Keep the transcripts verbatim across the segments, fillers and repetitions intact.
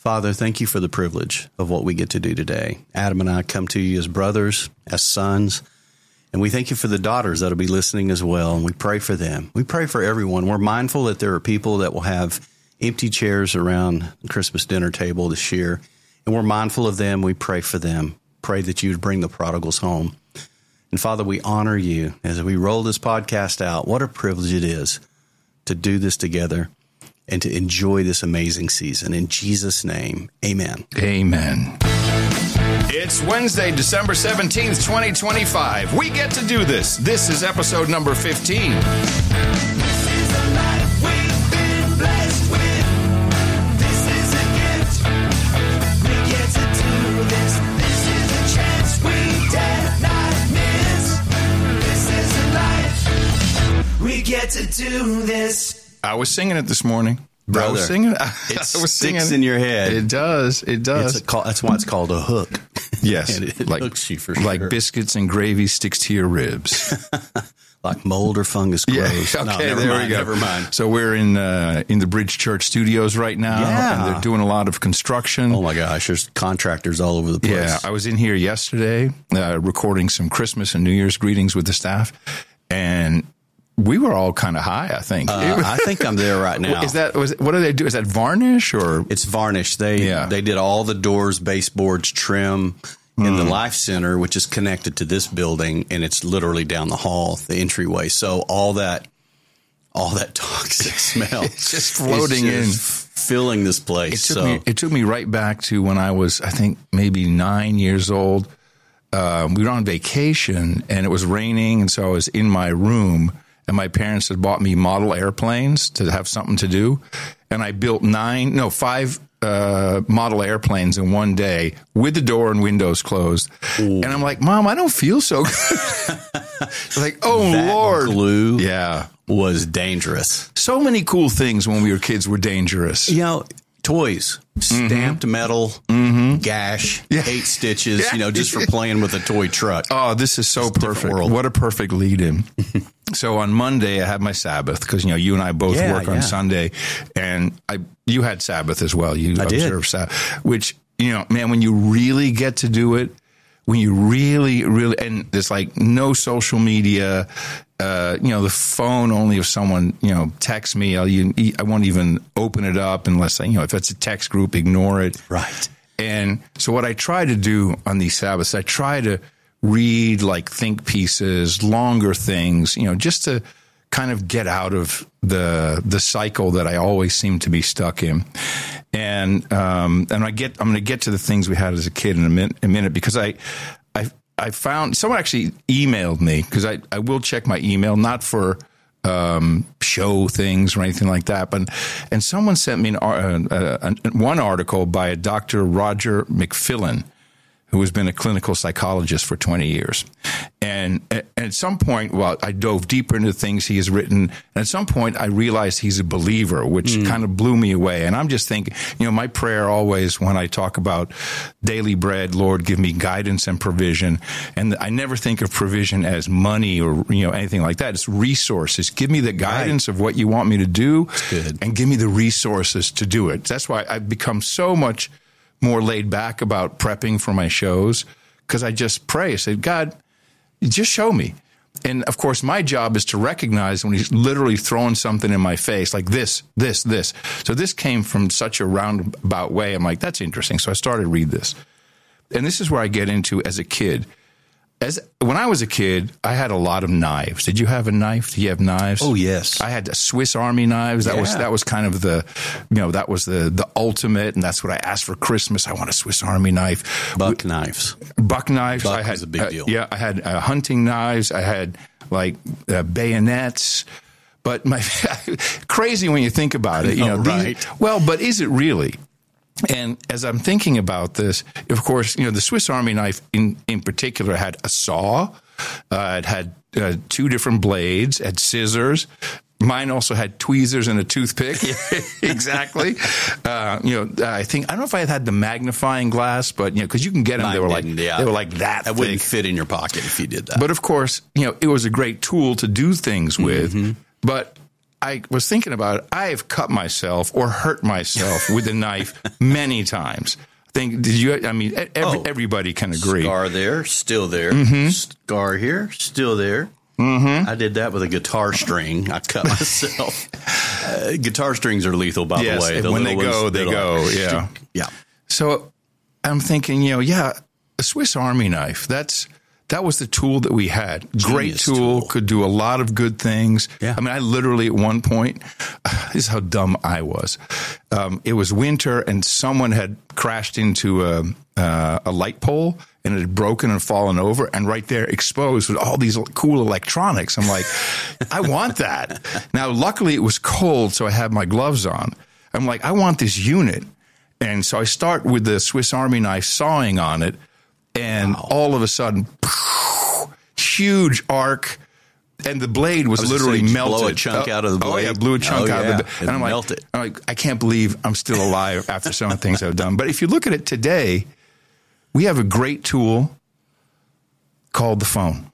Father, thank you for the privilege of what we get to do today. Adam and I come to you as brothers, as sons, and we thank you for the daughters that will be listening as well, and we pray for them. We pray for everyone. We're mindful that there are people that will have empty chairs around the Christmas dinner table this year, and we're mindful of them. We pray for them. Pray that you would bring the prodigals home. And Father, we honor you as we roll this podcast out. What a privilege it is to do this together and to enjoy this amazing season. In Jesus' name, amen. Amen. It's Wednesday, December seventeenth, twenty twenty-five. We get to do this. This is episode number fifteen. This is a life we've been blessed with. This is a gift. We get to do this. This is a chance we dare not miss. This is a life we get to do this. I was singing it this morning. Brother, I was singing it. It I was sticks singing. in your head. It does. It does. It's a call, that's why it's called a hook. Yes. And it like, hooks you for like sure. biscuits and gravy sticks to your ribs. Like mold or fungus grows. Yeah. Okay, no, never there mind, we go. Never mind. So we're in uh, in the Bridge Church studios right now. Yeah. And they're doing a lot of construction. Oh, my gosh. There's contractors all over the place. Yeah. I was in here yesterday uh, recording some Christmas and New Year's greetings with the staff. And we were all kind of high, I think. Uh, I think I'm there right now. Is that was what do they do? Is that varnish or It's varnish. They Yeah. they did all the doors, baseboards, trim in the Life Center, which is connected to this building, and it's literally down the hall, the entryway. So all that all that toxic smell It's just floating is in. just filling this place. It took so me. It took me right back to when I was, I think, maybe nine years old. Um, we were on vacation and it was raining, and so I was in my room, and my parents had bought me model airplanes to have something to do, and I built nine, no, five uh, model airplanes in one day with the door and windows closed. Ooh. And I'm like, Mom, I don't feel so good. Like, oh that Lord, glue yeah. was dangerous. So many cool things when we were kids were dangerous. You know, toys, stamped metal, gash, Yeah. eight stitches, Yeah. you know, just for playing with a toy truck. Oh, this is so It's a different perfect. world. What a perfect lead in. So on Monday, I had my Sabbath because, you know, you and I both Yeah, work on yeah. Sunday. And I, you had Sabbath as well. You I did. observed Sabbath, which, you know, man, when you really get to do it, when you really, really, and there's like no social media, uh, you know, the phone only if someone, you know, texts me, I'll, you, I won't even open it up unless, you know, if it's a text group, ignore it. Right. And so what I try to do on these Sabbaths, I try to read like think pieces, longer things, you know, just to kind of get out of the the cycle that I always seem to be stuck in. And um, and I get I'm going to get to the things we had as a kid in a, min- a minute because I I I found someone actually emailed me because I I will check my email, not for um, show things or anything like that. But, and someone sent me an, uh, uh, one article by a Doctor Roger McFillin, who has been a clinical psychologist for twenty years. And at, at some point, well, I dove deeper into things he has written. And at some point, I realized he's a believer, which mm. kind of blew me away. And I'm just thinking, you know, my prayer always when I talk about daily bread, Lord, give me guidance and provision. And I never think of provision as money or, you know, anything like that. It's resources. Give me the guidance right. of what you want me to do and give me the resources to do it. That's why I've become so much more laid back about prepping for my shows because I just pray. I said, God, just show me. And of course, my job is to recognize when he's literally throwing something in my face like this, this, this. So this came from such a roundabout way. I'm like, that's interesting. So I started to read this. And this is where I get into as a kid. As when I was a kid, I had a lot of knives. Did you have a knife? Do you have knives? Oh, yes. I had Swiss Army knives. That yeah. was that was kind of the, you know, that was the the ultimate, and that's what I asked for Christmas. I want a Swiss Army knife. Buck we, knives. Buck knives. Buck I had was a big uh, deal. Yeah, I had uh, hunting knives. I had like uh, bayonets. But my crazy when you think about it. You know, oh, these, right. Well, but is it really? And as I'm thinking about this, of course, you know, the Swiss Army knife in, in particular had a saw. Uh, it had uh, two different blades, had scissors. Mine also had tweezers and a toothpick. Exactly. Uh, you know, I think, I don't know if I had the magnifying glass, but, you know, because you can get them. Mine they were like, yeah. they were like that. That thick. wouldn't fit in your pocket if you did that. But of course, you know, it was a great tool to do things with. Mm-hmm. But I was thinking about it. I have cut myself or hurt myself with a knife many times. I think, did you, I mean, every, Oh. everybody can agree. Scar there, still there. Mm-hmm. Scar here, still there. Mm-hmm. I did that with a guitar string. I cut myself. uh, guitar strings are lethal, by Yes, the way. The when they little go, ones they that go, are- yeah. Yeah. So I'm thinking, you know, yeah, a Swiss Army knife, that's, that was the tool that we had. Great Genius tool, tool. could do a lot of good things. Yeah. I mean, I literally at one point, this is how dumb I was. Um, it was winter and someone had crashed into a, uh, a light pole and it had broken and fallen over, and right there exposed with all these cool electronics. I'm like, I want that. Now, luckily it was cold, so I had my gloves on. I'm like, I want this unit. And so I start with the Swiss Army knife sawing on it, and Wow. all of a sudden, huge arc, and the blade was, I was gonna literally say, just melted. blow a chunk Oh, out of the Oh yeah, blade? blew a chunk Oh, out yeah. of the. It And I'm like, melted. I'm like, I can't believe I'm still alive after some of the things I've done. But if you look at it today, we have a great tool called the phone,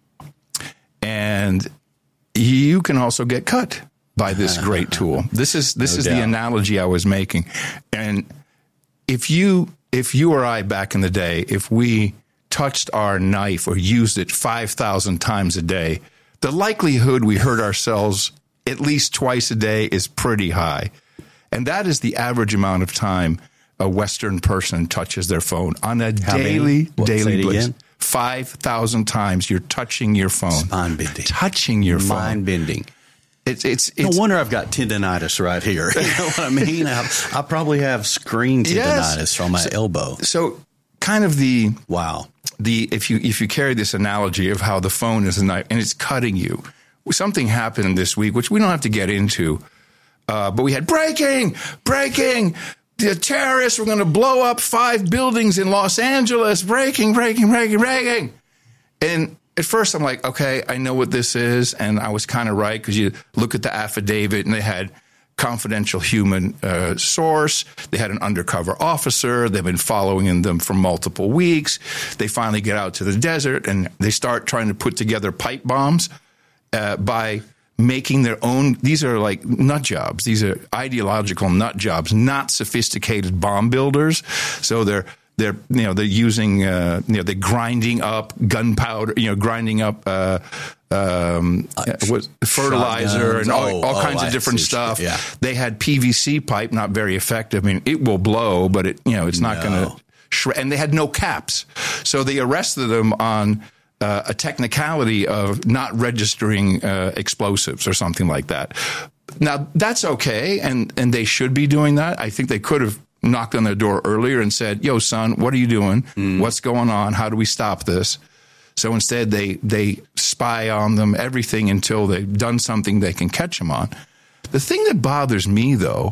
and you can also get cut by this great tool. This is this No is the doubt. analogy I was making, and if you if you or I back in the day, if we touched our knife or used it five thousand times a day, the likelihood we hurt ourselves at least twice a day is pretty high. And that is the average amount of time a Western person touches their phone on a How many? daily, What, say daily it basis. again? five thousand times you're touching your phone. Spine bending. Touching your phone. Mind bending. It's, it's, No it's, wonder I've got tendonitis right here. You know what I mean? I, I probably have screen Yes. tendonitis on my elbow. so kind of the, Wow. the if you if you carry this analogy of how the phone is a knife and it's cutting you, something happened this week which we don't have to get into, uh, but we had breaking, breaking. The terrorists were going to blow up five buildings in Los Angeles. Breaking, breaking, breaking, breaking. And at first I'm like, okay, I know what this is, and I was kind of right because you look at the affidavit and they had confidential human uh, source. They had an undercover officer. They've been following them for multiple weeks. They finally get out to the desert and they start trying to put together pipe bombs uh, by making their own. These are like nut jobs. These are ideological nut jobs, not sophisticated bomb builders. So they're they're you know they're using uh, you know they're grinding up gunpowder, you know grinding up uh, um, what, fertilizer and all, Oh, all oh, kinds I of different see. stuff. Yeah. They had P V C pipe, not very effective. I mean, it will blow, but it you know it's not No. going to shred. And they had no caps, so they arrested them on uh, a technicality of not registering uh, explosives or something like that. Now that's okay, and and they should be doing that. I think they could have knocked on their door earlier and said, "Yo, son, what are you doing? Mm. What's going on? How do we stop this?" So instead, they they spy on them, everything until they've done something they can catch them on. The thing that bothers me, though,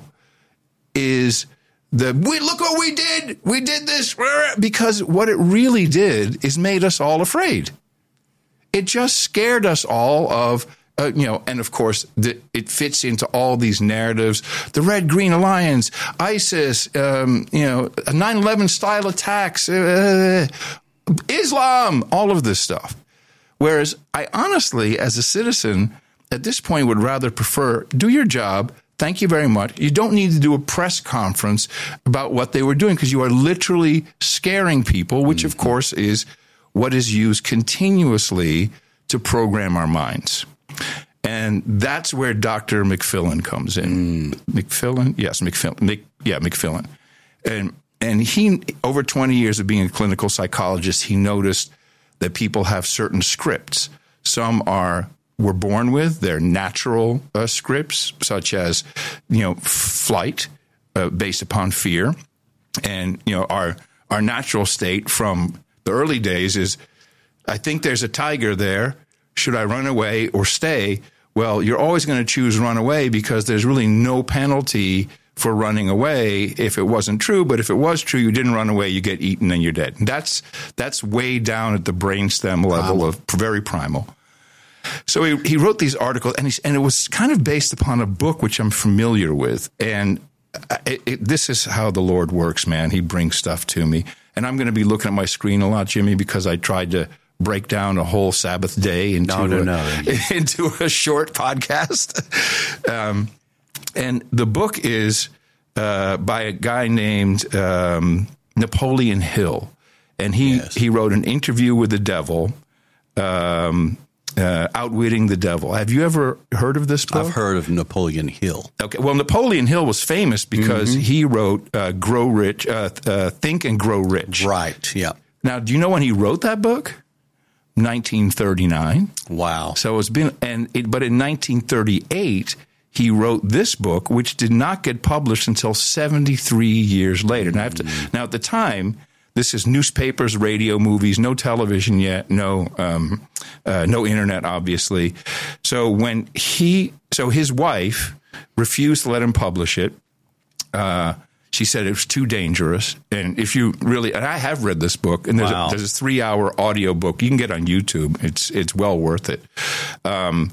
is the we look what we did. We did this because what it really did is made us all afraid. It just scared us all of. Uh, you know, and of course, the, it fits into all these narratives. The Red Green Alliance, ISIS, um, you know, nine eleven style attacks, uh, Islam, all of this stuff. Whereas I honestly, as a citizen, at this point would rather prefer do your job. Thank you very much. You don't need to do a press conference about what they were doing because you are literally scaring people, which of course is what is used continuously to program our minds. And that's where Doctor McFillin comes in. Mm. McFillin? Yes, McFillin. Mc, yeah, McFillin. And and he, over twenty years of being a clinical psychologist, he noticed that people have certain scripts. Some are we're born with, they're natural uh, scripts, such as, you know, flight uh, based upon fear. And, you know, our our natural state from the early days is, I think there's a tiger there. Should I run away or stay? Well, you're always going to choose run away because there's really no penalty for running away if it wasn't true. But if it was true, you didn't run away, you get eaten and you're dead. And that's that's way down at the brainstem level primal. of very primal. So he, he wrote these articles, and, he's, and it was kind of based upon a book which I'm familiar with. And it, it, this is how the Lord works, man. He brings stuff to me. And I'm going to be looking at my screen a lot, Jimmy, because I tried to break down a whole Sabbath day into, No, no, a, no. into a short podcast. Um, and the book is uh, by a guy named um, Napoleon Hill. And he, Yes. he wrote an interview with the devil, um, uh, Outwitting the Devil. Have you ever heard of this book? I've heard of Napoleon Hill. Okay. Well, Napoleon Hill was famous because Mm-hmm. he wrote uh, "Grow Rich," uh, uh, "Think and Grow Rich." Right. Yeah. Now, do you know when he wrote that book? nineteen thirty-nine. Wow. So it's been, and it, but in nineteen thirty-eight, he wrote this book, which did not get published until seventy-three years later. Now, I have to, now at the time, this is newspapers, radio, movies, no television yet, no, um, uh, no internet, obviously. So when he, so his wife refused to let him publish it. Uh, she said it was too dangerous. And if you really, and I have read this book, and there's, Wow. a, there's a three hour audio book you can get on YouTube. It's, it's well worth it. Um,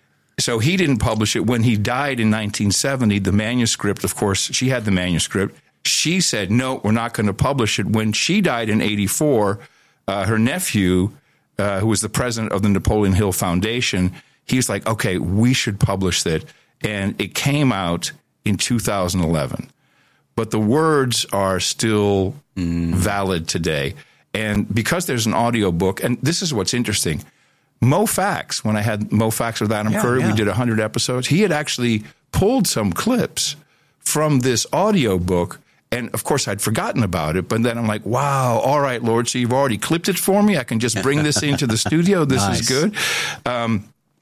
so he didn't publish it. When he died in nineteen seventy, the manuscript, of course, she had the manuscript. She said, no, we're not going to publish it. When she died in eighty-four, uh, her nephew, uh, who was the president of the Napoleon Hill Foundation, he was like, okay, we should publish that. And it came out in two thousand eleven. But the words are still mm. valid today. And because there's an audio book, and this is what's interesting, Mo Fax, when I had Mo Fax with Adam Yeah, Curry, yeah. we did one hundred episodes, he had actually pulled some clips from this audio book. And of course, I'd forgotten about it. But then I'm like, wow, all right, Lord, so you've already clipped it for me. I can just bring this into the studio. This Nice. is good. Um,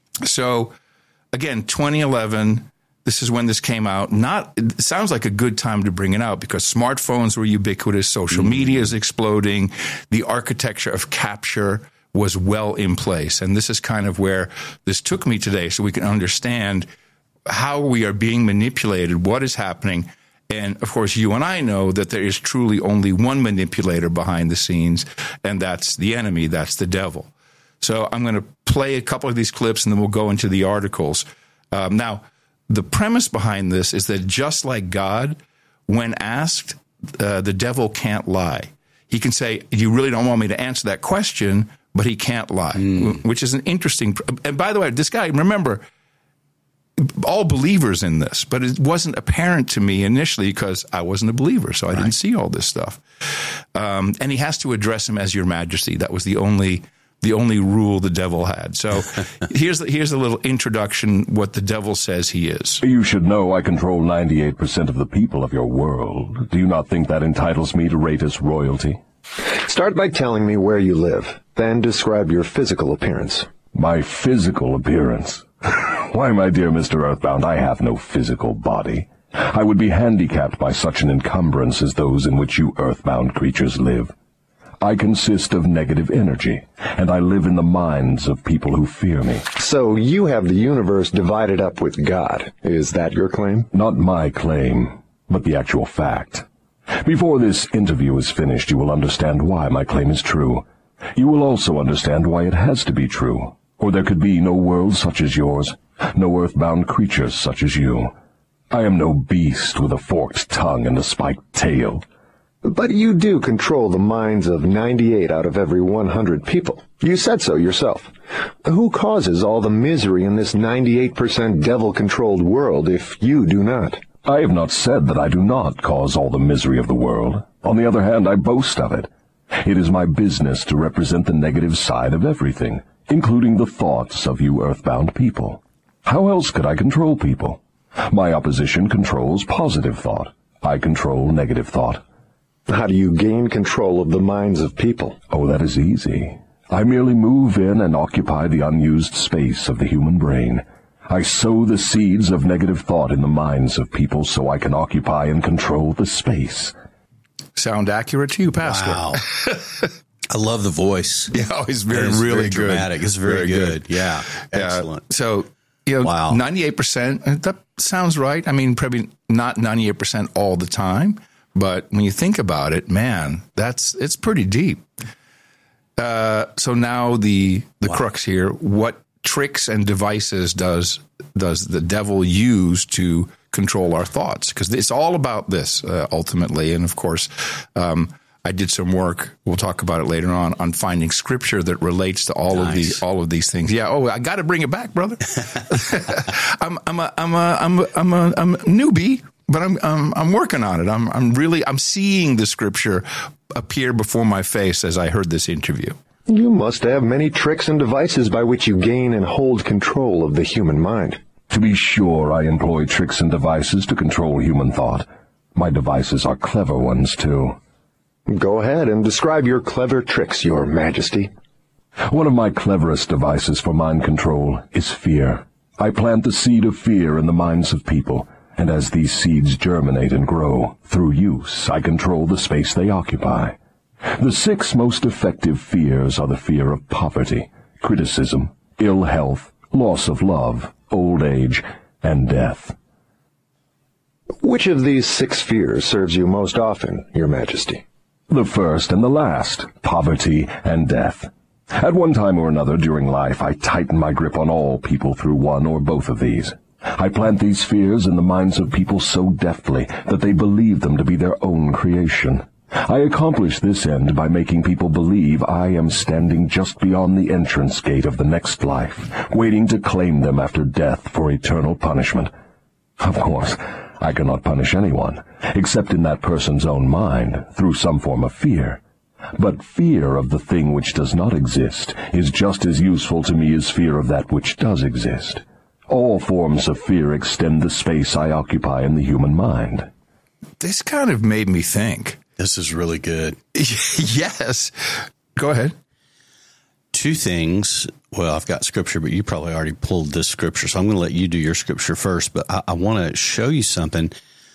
so, again, twenty eleven, this is when this came out. Not, it sounds like a good time to bring it out because smartphones were ubiquitous. Social Mm-hmm. media is exploding. The architecture of capture was well in place. And this is kind of where this took me today so we can understand how we are being manipulated, what is happening. And, of course, you and I know that there is truly only one manipulator behind the scenes, and that's the enemy, that's the devil. So I'm going to play a couple of these clips, and then we'll go into the articles. Um, now, the premise behind this is that just like God, when asked, uh, the devil can't lie. He can say, you really don't want me to answer that question, but he can't lie, mm. which is an interesting. And by the way, this guy, remember, all believers in this, but it wasn't apparent to me initially because I wasn't a believer, so I right. didn't see all this stuff. Um, and he has to address him as Your Majesty. That was the only the only rule the devil had. So here's the, here's a little introduction, what the devil says he is. You should know I control ninety-eight percent of the people of your world. Do you not think that entitles me to rate as royalty? Start by telling me where you live, then describe your physical appearance. My physical appearance? Why, my dear Mister Earthbound, I have no physical body. I would be handicapped by such an encumbrance as those in which you earthbound creatures live. I consist of negative energy, and I live in the minds of people who fear me. So you have the universe divided up with God. Is that your claim? Not my claim, but the actual fact. Before this interview is finished, you will understand why my claim is true. You will also understand why it has to be true, or there could be no world such as yours, no earthbound creatures such as you. I am no beast with a forked tongue and a spiked tail. But you do control the minds of ninety-eight out of every one hundred people. You said so yourself. Who causes all the misery in this ninety-eight percent devil-controlled world if you do not? I have not said that I do not cause all the misery of the world. On the other hand, I boast of it. It is my business to represent the negative side of everything, including the thoughts of you earthbound people. How else could I control people? My opposition controls positive thought. I control negative thought. How do you gain control of the minds of people? Oh, that is easy. I merely move in and occupy the unused space of the human brain. I sow the seeds of negative thought in the minds of people so I can occupy and control the space. Sound accurate to you, Pastor? Wow. I love the voice. Yeah, it's very, it's really very good. dramatic. It's very, Very good. good. Yeah. Excellent. Uh, so, you know, Wow. ninety-eight percent, that sounds right. I mean, probably not ninety-eight percent all the time, but when you think about it, man, that's, it's pretty deep. Uh, so now the, the Wow. crux here, what tricks and devices does, does the devil use to control our thoughts? Because it's all about this, uh, ultimately. And of course, um, I did some work. We'll talk about it later on on finding scripture that relates to all Nice. of the all of these things. Yeah. Oh, I got to bring it back, brother. I'm I'm a I'm a I'm a I'm a, I'm a newbie, but I'm I'm I'm working on it. I'm I'm really I'm seeing the scripture appear before my face as I heard this interview. You must have many tricks and devices by which you gain and hold control of the human mind. To be sure, I employ tricks and devices to control human thought. My devices are clever ones, too. Go ahead and describe your clever tricks, Your Majesty. One of my cleverest devices for mind control is fear. I plant the seed of fear in the minds of people, and as these seeds germinate and grow, through use, I control the space they occupy. The six most effective fears are the fear of poverty, criticism, ill health, loss of love, old age, and death. Which of these six fears serves you most often, Your Majesty? The first and the last, poverty and death. At one time or another during life, I tighten my grip on all people through one or both of these. I plant these fears in the minds of people so deftly that they believe them to be their own creation. I accomplish this end by making people believe I am standing just beyond the entrance gate of the next life, waiting to claim them after death for eternal punishment. Of course, I cannot punish anyone, except in that person's own mind, through some form of fear. But fear of the thing which does not exist is just as useful to me as fear of that which does exist. All forms of fear extend the space I occupy in the human mind. This kind of made me think. This is really good. Yes. Go ahead. Two things. Well, I've got scripture, but you probably already pulled this scripture, so I'm going to let you do your scripture first. But I, I want to show you something.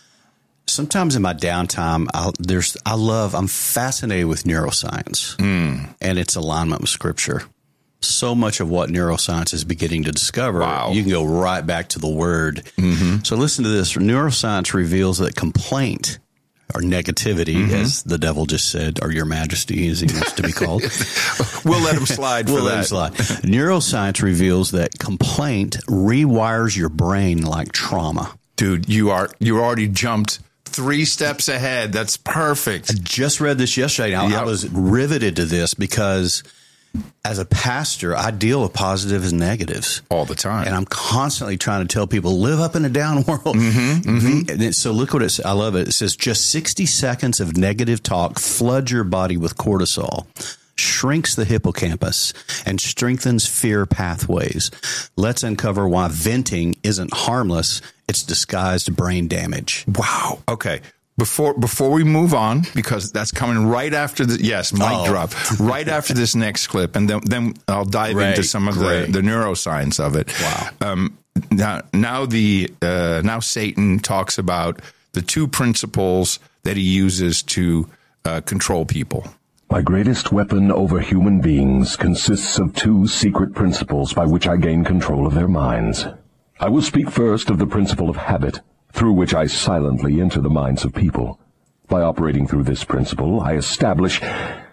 Sometimes in my downtime, I'll, there's I love, I'm fascinated with neuroscience mm. and its alignment with scripture. So much of what neuroscience is beginning to discover, wow. you can go right back to the word. Mm-hmm. So listen to this. Neuroscience reveals that complaint or negativity, mm-hmm. as the devil just said, or Your Majesty, as he wants to be called. We'll let him slide for we'll that. Let him slide. Neuroscience reveals that complaint rewires your brain like trauma. Dude, you are you already jumped three steps ahead. That's perfect. I just read this yesterday. Now, yep. I was riveted to this because as a pastor, I deal with positives and negatives all the time. And I'm constantly trying to tell people, live up in a down world. Mm-hmm, mm-hmm. And it, so look what it says. I love it. It says just sixty seconds of negative talk floods your body with cortisol, shrinks the hippocampus, and strengthens fear pathways. Let's uncover why venting isn't harmless. It's disguised brain damage. Wow. Okay. Before before we move on, because that's coming right after the yes, mic oh. drop, right after this next clip, and then then I'll dive great, into some of the, the neuroscience of it. Wow. Um, now now the uh, now Satan talks about the two principles that he uses to uh, control people. My greatest weapon over human beings consists of two secret principles by which I gain control of their minds. I will speak first of the principle of habit, through which I silently enter the minds of people. By operating through this principle, I establish,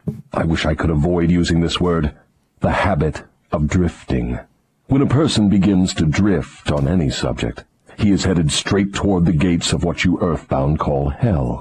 I wish I could avoid using this word, the habit of drifting. When a person begins to drift on any subject, he is headed straight toward the gates of what you earthbound call hell.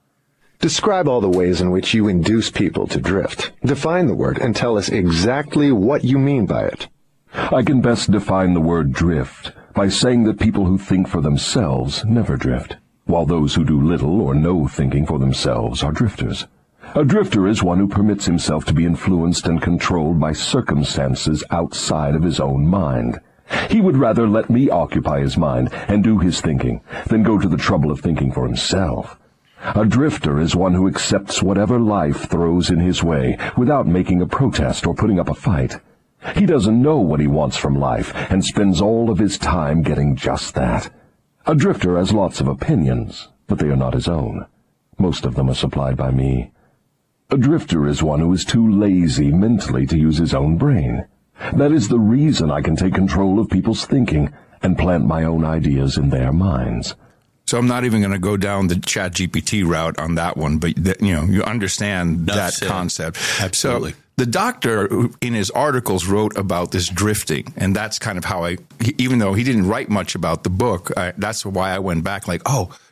Describe all the ways in which you induce people to drift. Define the word and tell us exactly what you mean by it. I can best define the word drift by saying that people who think for themselves never drift, while those who do little or no thinking for themselves are drifters. A drifter is one who permits himself to be influenced and controlled by circumstances outside of his own mind. He would rather let me occupy his mind and do his thinking than go to the trouble of thinking for himself. A drifter is one who accepts whatever life throws in his way without making a protest or putting up a fight. He doesn't know what he wants from life and spends all of his time getting just that. A drifter has lots of opinions, but they are not his own. Most of them are supplied by me. A drifter is one who is too lazy mentally to use his own brain. That is the reason I can take control of people's thinking and plant my own ideas in their minds. So I'm not even going to go down the Chat G P T route on that one, but that, you know, you understand That's that it. concept. Absolutely. So the doctor in his articles wrote about this drifting, and that's kind of how I, even though he didn't write much about the book, I, that's why I went back like, oh,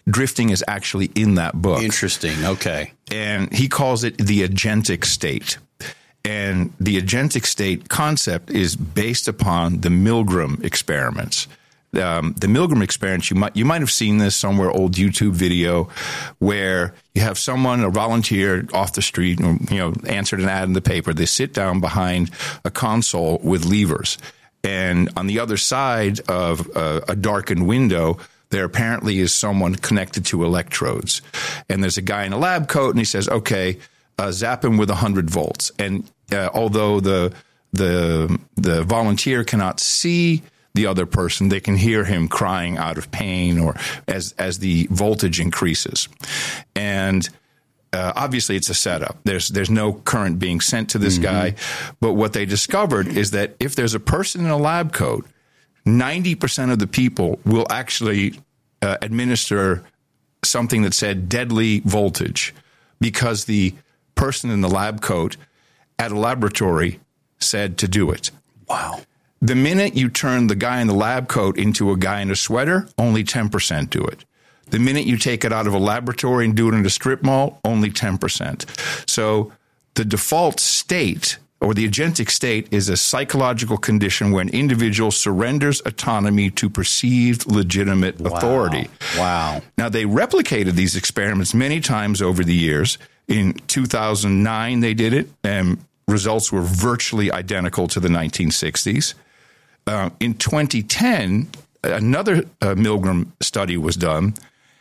drifting is actually in that book. Interesting. Okay. And he calls it the agentic state. And the agentic state concept is based upon the Milgram experiments. Um, the Milgram experiments, you might you might have seen this somewhere, old YouTube video, where you have someone, a volunteer off the street, you know, answered an ad in the paper. They sit down behind a console with levers. And on the other side of a, a darkened window, there apparently is someone connected to electrodes. And there's a guy in a lab coat, and he says, okay, uh, zap him with one hundred volts. And uh, although the the the volunteer cannot see the other person, they can hear him crying out of pain or as as the voltage increases. And uh, obviously it's a setup. There's there's no current being sent to this mm-hmm. guy. But what they discovered is that if there's a person in a lab coat, ninety percent of the people will actually uh, administer something that said deadly voltage because the person in the lab coat at a laboratory said to do it. Wow. The minute you turn the guy in the lab coat into a guy in a sweater, only ten percent do it. The minute you take it out of a laboratory and do it in a strip mall, only ten percent. So the default state or the agentic state is a psychological condition where an individual surrenders autonomy to perceived legitimate Wow. authority. Wow. Now, they replicated these experiments many times over the years. In two thousand nine, they did it, and results were virtually identical to the nineteen sixties. Uh, in twenty ten, another uh, Milgram study was done,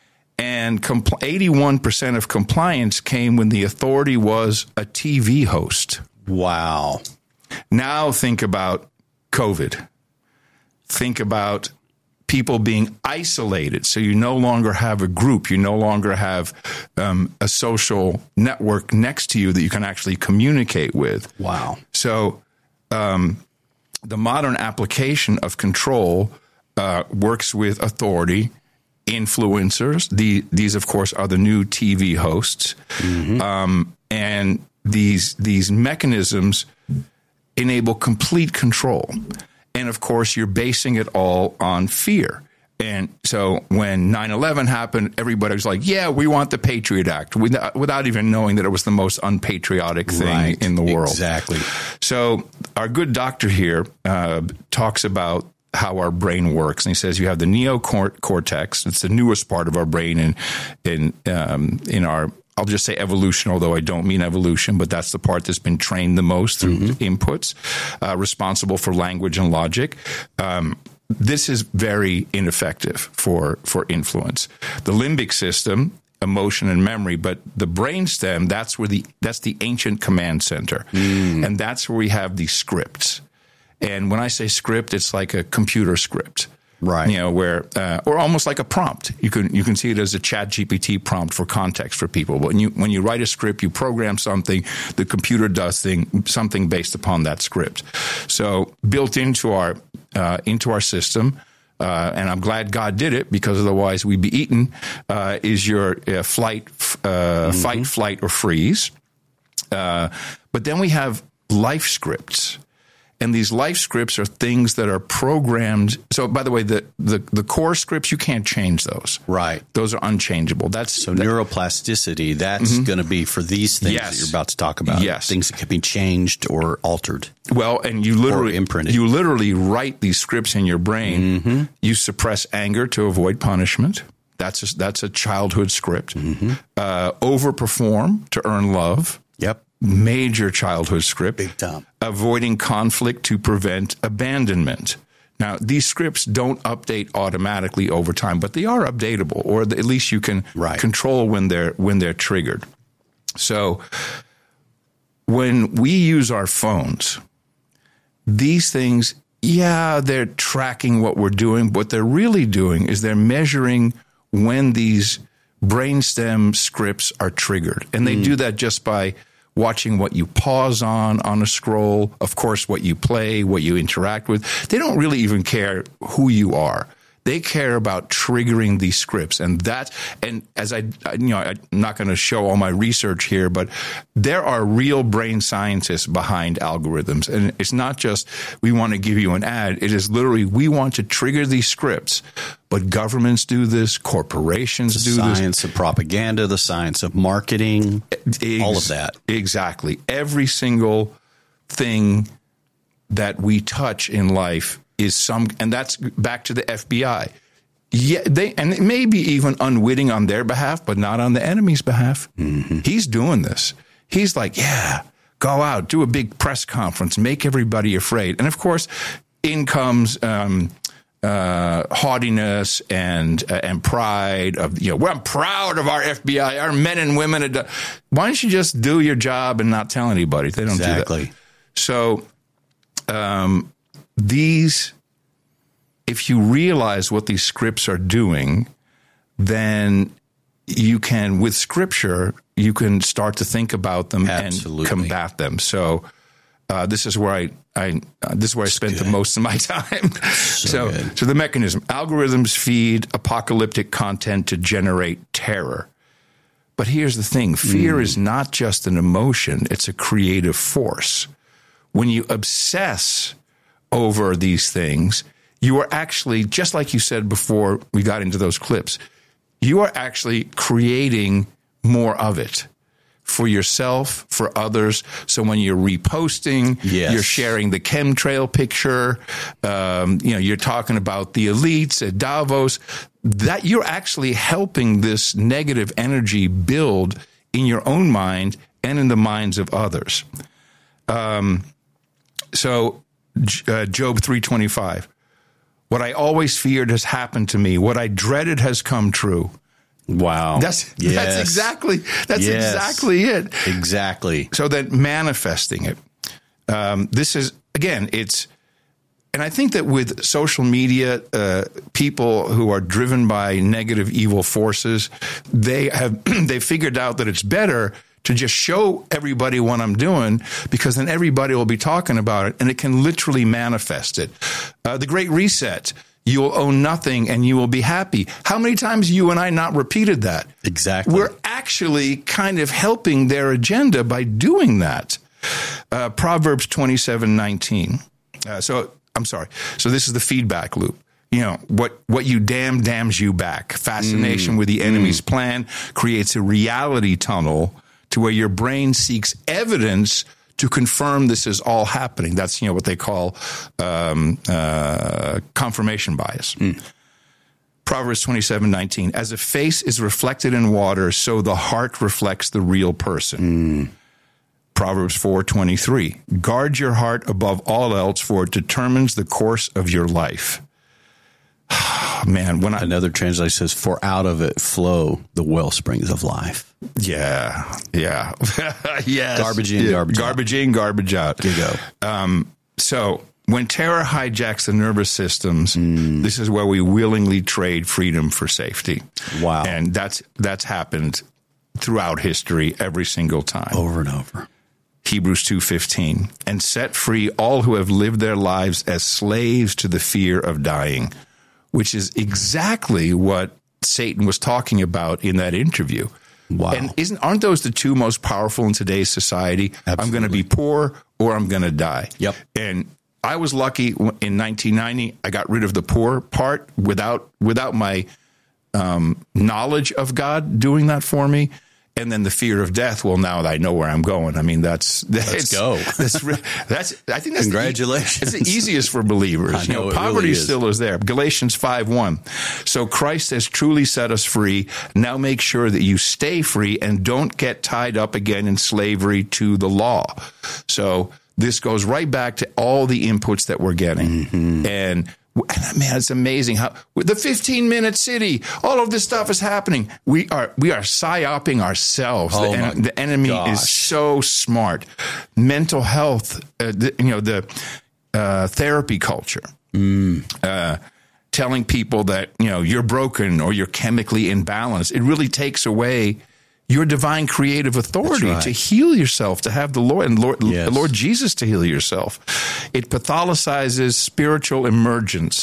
and compl- eighty-one percent of compliance came when the authority was a T V host. Wow. Now think about COVID. Think about people being isolated. So you no longer have a group. You no longer have um, a social network next to you that you can actually communicate with. Wow. So um, the modern application of control uh, works with authority, influencers. The, these, of course, are the new T V hosts. Mm-hmm. Um, and these these mechanisms enable complete control. And, of course, you're basing it all on fear. And so when nine eleven happened, everybody was like, yeah, we want the Patriot Act, without, without even knowing that it was the most unpatriotic thing right. in the world. Exactly. So our good doctor here uh, talks about how our brain works. And he says you have the neocortex. It's the newest part of our brain in, in, um, in our I'll just say evolution, although I don't mean evolution, but that's the part that's been trained the most through mm-hmm. inputs, uh, responsible for language and logic. Um, this is very ineffective for, for influence. The limbic system, emotion and memory, but the brainstem, that's where the, that's the ancient command center. Mm. And that's where we have these scripts. And when I say script, it's like a computer script. Right. You know, where, uh, or almost like a prompt. You can, you can see it as a Chat G P T prompt for context for people. When you, when you write a script, you program something, the computer does thing, something based upon that script. So built into our, uh, into our system, uh, and I'm glad God did it because otherwise we'd be eaten, uh, is your uh, flight, uh, mm-hmm. fight, flight, or freeze. Uh, but then we have life scripts. And these life scripts are things that are programmed. So, by the way, the, the, the core scripts, you can't change those. Right. Those are unchangeable. That's So that, neuroplasticity, that's mm-hmm. going to be for these things yes. that you're about to talk about. Yes. Things that can be changed or altered. Well, and you literally imprinted. You literally write these scripts in your brain. Mm-hmm. You suppress anger to avoid punishment. That's a, that's a childhood script. Mm-hmm. Uh, overperform to earn love. Yep. Major childhood script. Big time. Avoiding conflict to prevent abandonment. Now, these scripts don't update automatically over time, but they are updatable, or at least you can right. control when they're when they're triggered. So when we use our phones, these things, yeah, they're tracking what we're doing. But what they're really doing is they're measuring when these brainstem scripts are triggered. And they mm. do that just by watching what you pause on on a scroll, of course, what you play, what you interact with. They don't really even care who you are. They care about triggering these scripts. And that, and as I, I you know, I'm not going to show all my research here, but there are real brain scientists behind algorithms. And it's not just, we want to give you an ad. It is literally, we want to trigger these scripts. But governments do this, corporations the do this. Science of propaganda, the science of marketing, Ex- all of that. Exactly. Every single thing that we touch in life is some, and that's back to the F B I. Yeah, they, and it may be even unwitting on their behalf, but not on the enemy's behalf. Mm-hmm. He's doing this. He's like, yeah, go out, do a big press conference, make everybody afraid. And of course, in comes, um, uh, haughtiness and, uh, and pride of, you know, well, I'm proud of our F B I, our men and women. Had done. Why don't you just do your job and not tell anybody? They don't Exactly. do that. So, um, these, if you realize what these scripts are doing, then you can, with scripture, you can start to think about them Absolutely. and combat them. So, uh, this is where I, I uh, this is where I spent the most of my time. so, so, so the mechanism: algorithms feed apocalyptic content to generate terror. But here's the thing: fear mm. is not just an emotion; it's a creative force. When you obsess over these things, you are actually, just like you said before we got into those clips, you are actually creating more of it for yourself, for others. So when you're reposting, yes. you're sharing the chemtrail picture, um, you know, you're talking about the elites at Davos, that you're actually helping this negative energy build in your own mind and in the minds of others. Um, so uh, Job three twenty-five, what I always feared has happened to me. What I dreaded has come true. Wow. That's yes. that's exactly that's yes. exactly it. Exactly. So that manifesting it. Um, this is, again, it's, and I think that with social media, uh, people who are driven by negative, evil forces, they have they figured out that it's better to just show everybody what I'm doing, because then everybody will be talking about it, and it can literally manifest it. Uh, the Great Reset. You will own nothing and you will be happy. How many times you and I not repeated that? Exactly. We're actually kind of helping their agenda by doing that. Uh, Proverbs twenty-seven nineteen. Uh, so I'm sorry. So this is the feedback loop. You know, what, what you damn damns you back. Fascination mm. with the enemy's mm. plan creates a reality tunnel to where your brain seeks evidence to confirm this is all happening. That's, you know, what they call um, uh, confirmation bias. Mm. Proverbs twenty-seven nineteen. As a face is reflected in water, so the heart reflects the real person. Mm. Proverbs four twenty-three. Guard your heart above all else, for it determines the course of your life. Man, when I, another translation says, "For out of it flow the well springs of life." Yeah, yeah, yes. Garbage in, yeah. garbage, garbage out. in, garbage out. There you go. Um, so when terror hijacks the nervous systems, mm. this is where we willingly trade freedom for safety. Wow, and that's that's happened throughout history every single time, over and over. Hebrews two fifteen, and set free all who have lived their lives as slaves to the fear of dying, which is exactly what Satan was talking about in that interview. Wow. And isn't aren't those the two most powerful in today's society? Absolutely. I'm going to be poor or I'm going to die. Yep. And I was lucky in nineteen ninety. I got rid of the poor part without without my um, knowledge of God doing that for me. And then the fear of death. Well, now that I know where I'm going, I mean, that's, that's let's go. That's, that's I think that's congratulations. The, it's the easiest for believers. I know, you know, it poverty really is. still is there. Galatians five one. So Christ has truly set us free. Now make sure that you stay free and don't get tied up again in slavery to the law. So this goes right back to all the inputs that we're getting. Mm-hmm. And man, it's amazing how the fifteen minute city, all of this stuff is happening. We are we are psyoping ourselves. Oh the, en- the enemy gosh. is so smart. Mental health, uh, the, you know, the uh, therapy culture, mm. uh, telling people that, you know, you're broken or you're chemically imbalanced. It really takes away your divine creative authority right. to heal yourself, to have the Lord and Lord, yes. Lord Jesus to heal yourself. It pathologizes spiritual emergence,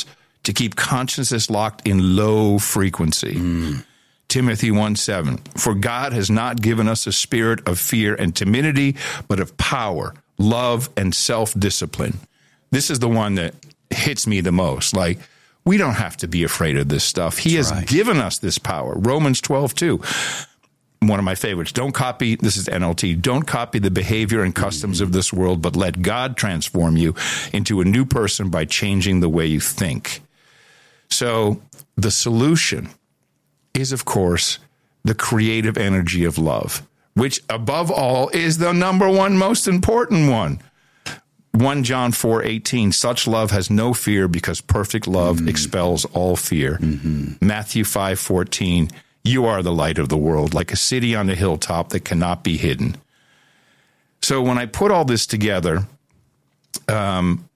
to keep consciousness locked in low frequency. Mm. Timothy one seven, for God has not given us a spirit of fear and timidity, but of power, love, and self-discipline. This is the one that hits me the most. Like, we don't have to be afraid of this stuff. He That's has right. given us this power. Romans twelve two. One of my favorites. Don't copy, this is N L T, don't copy the behavior and customs of this world, but let God transform you into a new person by changing the way you think. So the solution is, of course, the creative energy of love, which above all is the number one most important one. First John four eighteen, such love has no fear because perfect love mm. expels all fear. Mm-hmm. Matthew five fourteen, you are the light of the world, like a city on a hilltop that cannot be hidden. So when I put all this together, um,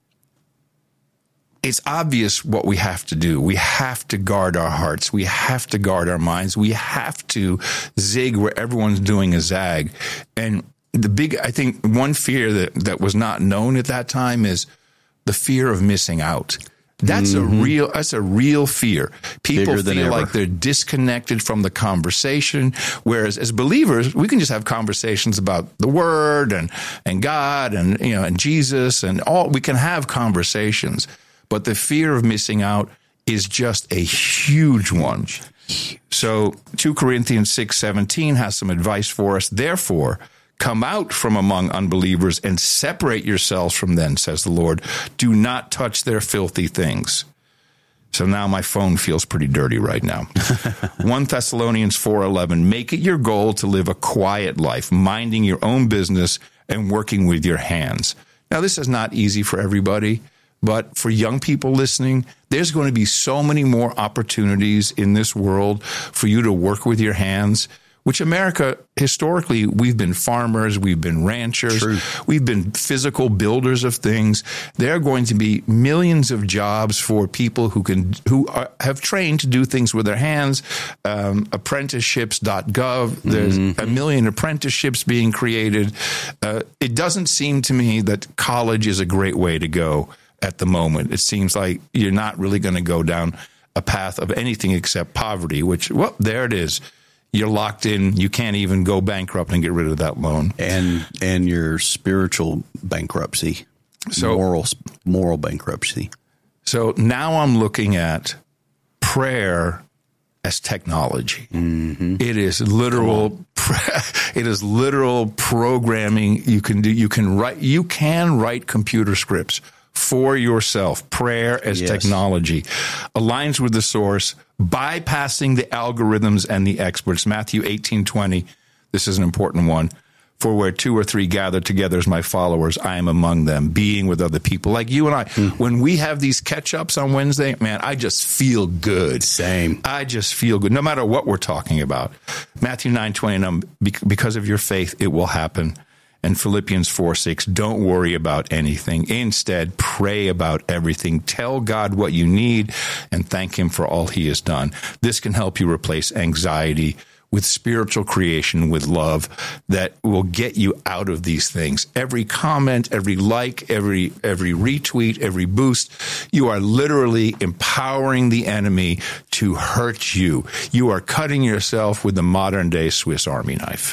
it's obvious what we have to do. We have to guard our hearts. We have to guard our minds. We have to zig where everyone's doing a zag. And the big, I think one fear that, that was not known at that time is the fear of missing out. That's mm-hmm. a real, that's a real fear. People Bigger than feel ever. like they're disconnected from the conversation. Whereas as believers, we can just have conversations about the word and, and God and, you know, and Jesus and all. We can have conversations. But the fear of missing out is just a huge one. So Second Corinthians six seventeen has some advice for us. Therefore, come out from among unbelievers and separate yourselves from them, says the Lord. Do not touch their filthy things. So now my phone feels pretty dirty right now. First Thessalonians four eleven, make it your goal to live a quiet life, minding your own business and working with your hands. Now, this is not easy for everybody. But for young people listening, there's going to be so many more opportunities in this world for you to work with your hands, which America, historically, we've been farmers, we've been ranchers, True. We've been physical builders of things. There are going to be millions of jobs for people who can who are, have trained to do things with their hands. Um, apprenticeships dot gov, there's mm-hmm. a million apprenticeships being created. Uh, it doesn't seem to me that college is a great way to go. At the moment, it seems like you're not really going to go down a path of anything except poverty, which, well, there it is. You're locked in. You can't even go bankrupt and get rid of that loan. And and your spiritual bankruptcy, So- moral moral bankruptcy. So now I'm looking at prayer as technology. Mm-hmm. It is literal. It is literal programming. You can do. You can write. You can write computer scripts for yourself. Prayer as Yes. technology aligns with the source, bypassing the algorithms and the experts. Matthew eighteen twenty. This is an important one. For where two or three gather together as my followers, I am among them, being with other people like you and I. Mm. When we have these catch-ups on Wednesday, man, I just feel good. Same. I just feel good, no matter what we're talking about. Matthew nine twenty, because of your faith, it will happen. And Philippians four six, don't worry about anything. Instead, pray about everything. Tell God what you need and thank him for all he has done. This can help you replace anxiety with spiritual creation, with love that will get you out of these things. Every comment, every like, every every retweet, every boost, you are literally empowering the enemy to hurt you. You are cutting yourself with the modern day Swiss Army knife.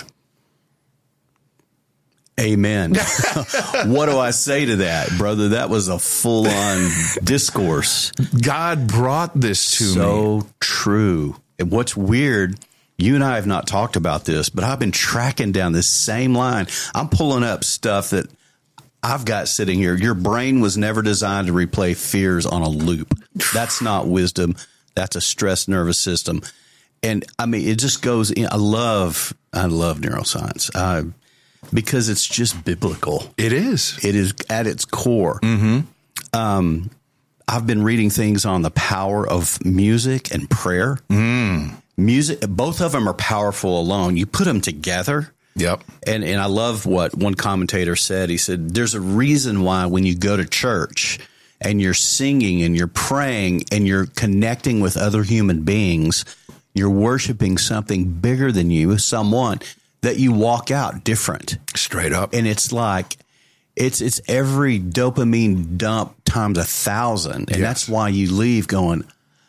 Amen. What do I say to that, brother? That was a full-on discourse. God brought this to So me. true. And what's weird, you and I have not talked about this, but I've been tracking down this same line. I'm pulling up stuff that I've got sitting here. Your brain was never designed to replay fears on a loop. That's not wisdom. That's a stressed nervous system. And I mean, it just goes in. I love, I love neuroscience. I because it's just biblical. It is. It is at its core. Mm-hmm. Um, I've been reading things on the power of music and prayer. Mm. Music, both of them are powerful alone. You put them together. Yep. And and I love what one commentator said. He said, there's a reason why when you go to church and you're singing and you're praying and you're connecting with other human beings, you're worshiping something bigger than you, someone that you walk out different. Straight up. And it's like, It's it's every dopamine dump times a thousand. And Yes. that's why you leave going,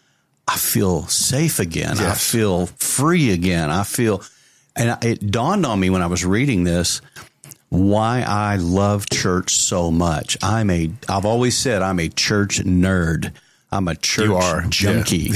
I feel safe again. I Yes. feel free again. I feel, and it dawned on me when I was reading this, why I love church so much. I'm a, I've always said I'm a church nerd. I'm a church You are, junkie.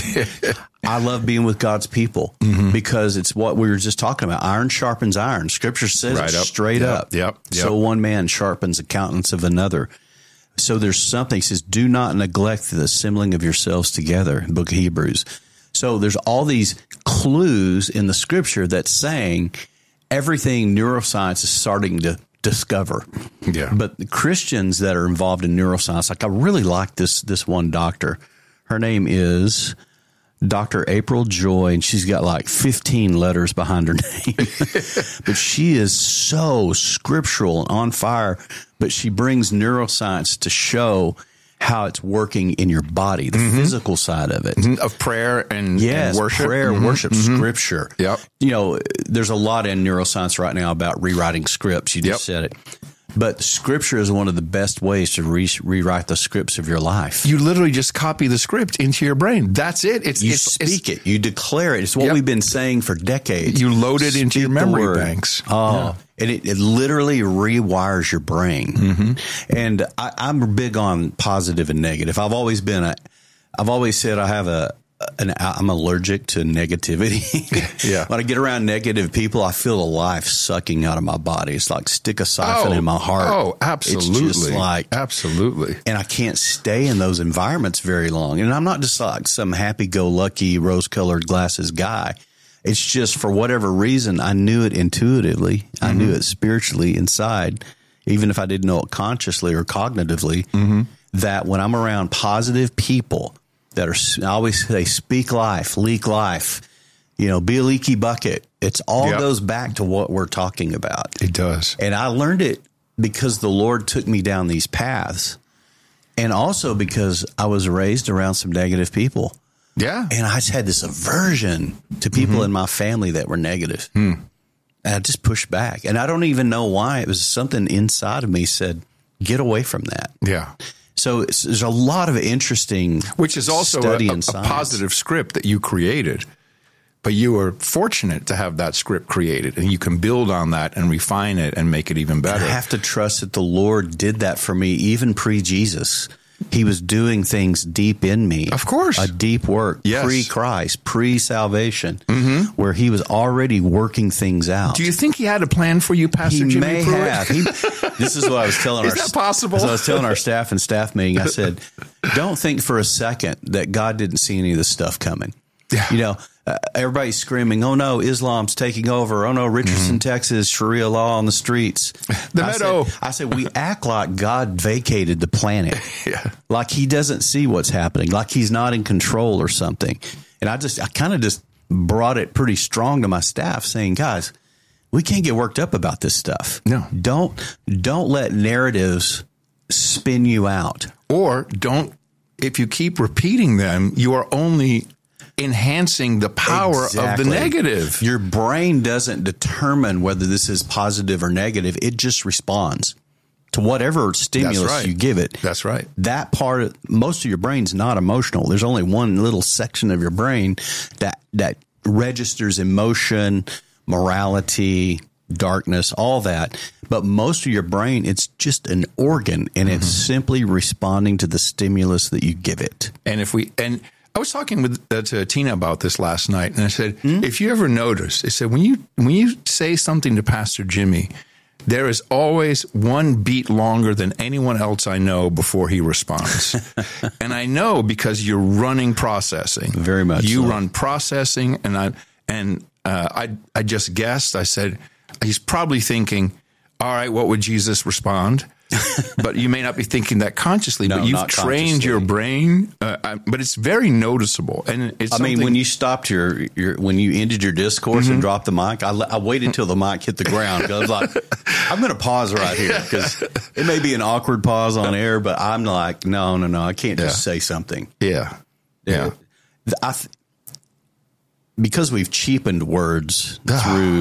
I love being with God's people because it's what we were just talking about. Iron sharpens iron. Scripture says Right it up. straight Yep, up. yep, yep. So one man sharpens the countenance of another. So there's something, he says, do not neglect the assembling of yourselves together, book of Hebrews. So there's all these clues in the scripture that's saying everything neuroscience is starting to discover. Yeah. But the Christians that are involved in neuroscience, like I really like this, this one doctor. Her name is Doctor April Joy, and she's got like fifteen letters behind her name. But she is so scriptural and on fire, but she brings neuroscience to show how it's working in your body, the physical side of it. Of prayer and, Yes, and worship. prayer, Mhm, worship, mhm. scripture. Yep. You know, there's a lot in neuroscience right now about rewriting scripts. You just Yep. said it. But scripture is one of the best ways to re- rewrite the scripts of your life. You literally just copy the script into your brain. That's it. It's You it's, speak it's, it. You declare it. It's what Yep. we've been saying for decades. You load it into your Speak the memory word. banks. Oh, and it, it literally rewires your brain. Mm-hmm. And I, I'm big on positive and negative. I've always been a, I've always said I have a, an, I'm allergic to negativity. Yeah. When I get around negative people, I feel the life sucking out of my body. It's like stick a siphon in my heart. Oh, absolutely. It's just like, absolutely. and I can't stay in those environments very long. And I'm not just like some happy-go-lucky, rose-colored glasses guy. It's just for whatever reason, I knew it intuitively. I Mm-hmm. knew it spiritually inside, even if I didn't know it consciously or cognitively, Mm-hmm. that when I'm around positive people that are, I always say, speak life, leak life, you know, be a leaky bucket. It's all Yep. goes back to what we're talking about. It does. And I learned it because the Lord took me down these paths, and also because I was raised around some negative people. Yeah. And I just had this aversion to people Mm-hmm. in my family that were negative. Hmm. And I just pushed back. And I don't even know why. It was something inside of me said, get away from that. Yeah. So it's, there's a lot of interesting Which is also a, study a, in a science. positive script that you created. But you were fortunate to have that script created, and you can build on that and refine it and make it even better. I have to trust that the Lord did that for me, even pre-Jesus. He was doing things deep in me. Of course. A deep work, Yes. pre-Christ, pre-salvation, where he was already working things out. Do you think he had a plan for you, Pastor He Jimmy may Pruitt? have. He, this is what I was telling Is our that possible? So I was telling our staff and staff meeting. I said, "Don't think for a second that God didn't see any of this stuff coming." Yeah. You know, uh, everybody's screaming, "Oh no, Islam's taking over! Oh no, Richardson, Texas, Sharia law on the streets." The I meadow. Said, I said, we act like God vacated the planet, Yeah. like He doesn't see what's happening, like He's not in control or something. And I just, I kind of just brought it pretty strong to my staff, saying, "Guys, we can't get worked up about this stuff. No. don't don't let narratives spin you out." Or don't, if you keep repeating them, you are only enhancing the power of Exactly. the negative. Your brain doesn't determine whether this is positive or negative. It just responds to whatever stimulus right. you give it. That's right. That part of most of your brain's not emotional. There's only one little section of your brain that that registers emotion, morality, darkness, all that. But most of your brain, it's just an organ, and it's simply responding to the stimulus that you give it. And if we, and I was talking with uh, to Tina about this last night, and I said, Hmm? if you ever notice, I said, when you when you say something to Pastor Jimmy, there is always one beat longer than anyone else I know before he responds. And I know because you're running processing. Very much You so. run processing, and I and uh, I I just guessed. I said, he's probably thinking, all right, what would Jesus respond? But you may not be thinking that consciously, No, but you've not trained consciously. your brain. Uh, I, but it's very noticeable. And it's I mean, something- when you stopped your, your when you ended your discourse and dropped the mic, I, I waited until the mic hit the ground because I was like, I'm going to pause right here because it may be an awkward pause on air, but I'm like, no, no, no, I can't just say something. yeah, yeah, I th- because we've cheapened words Ah. through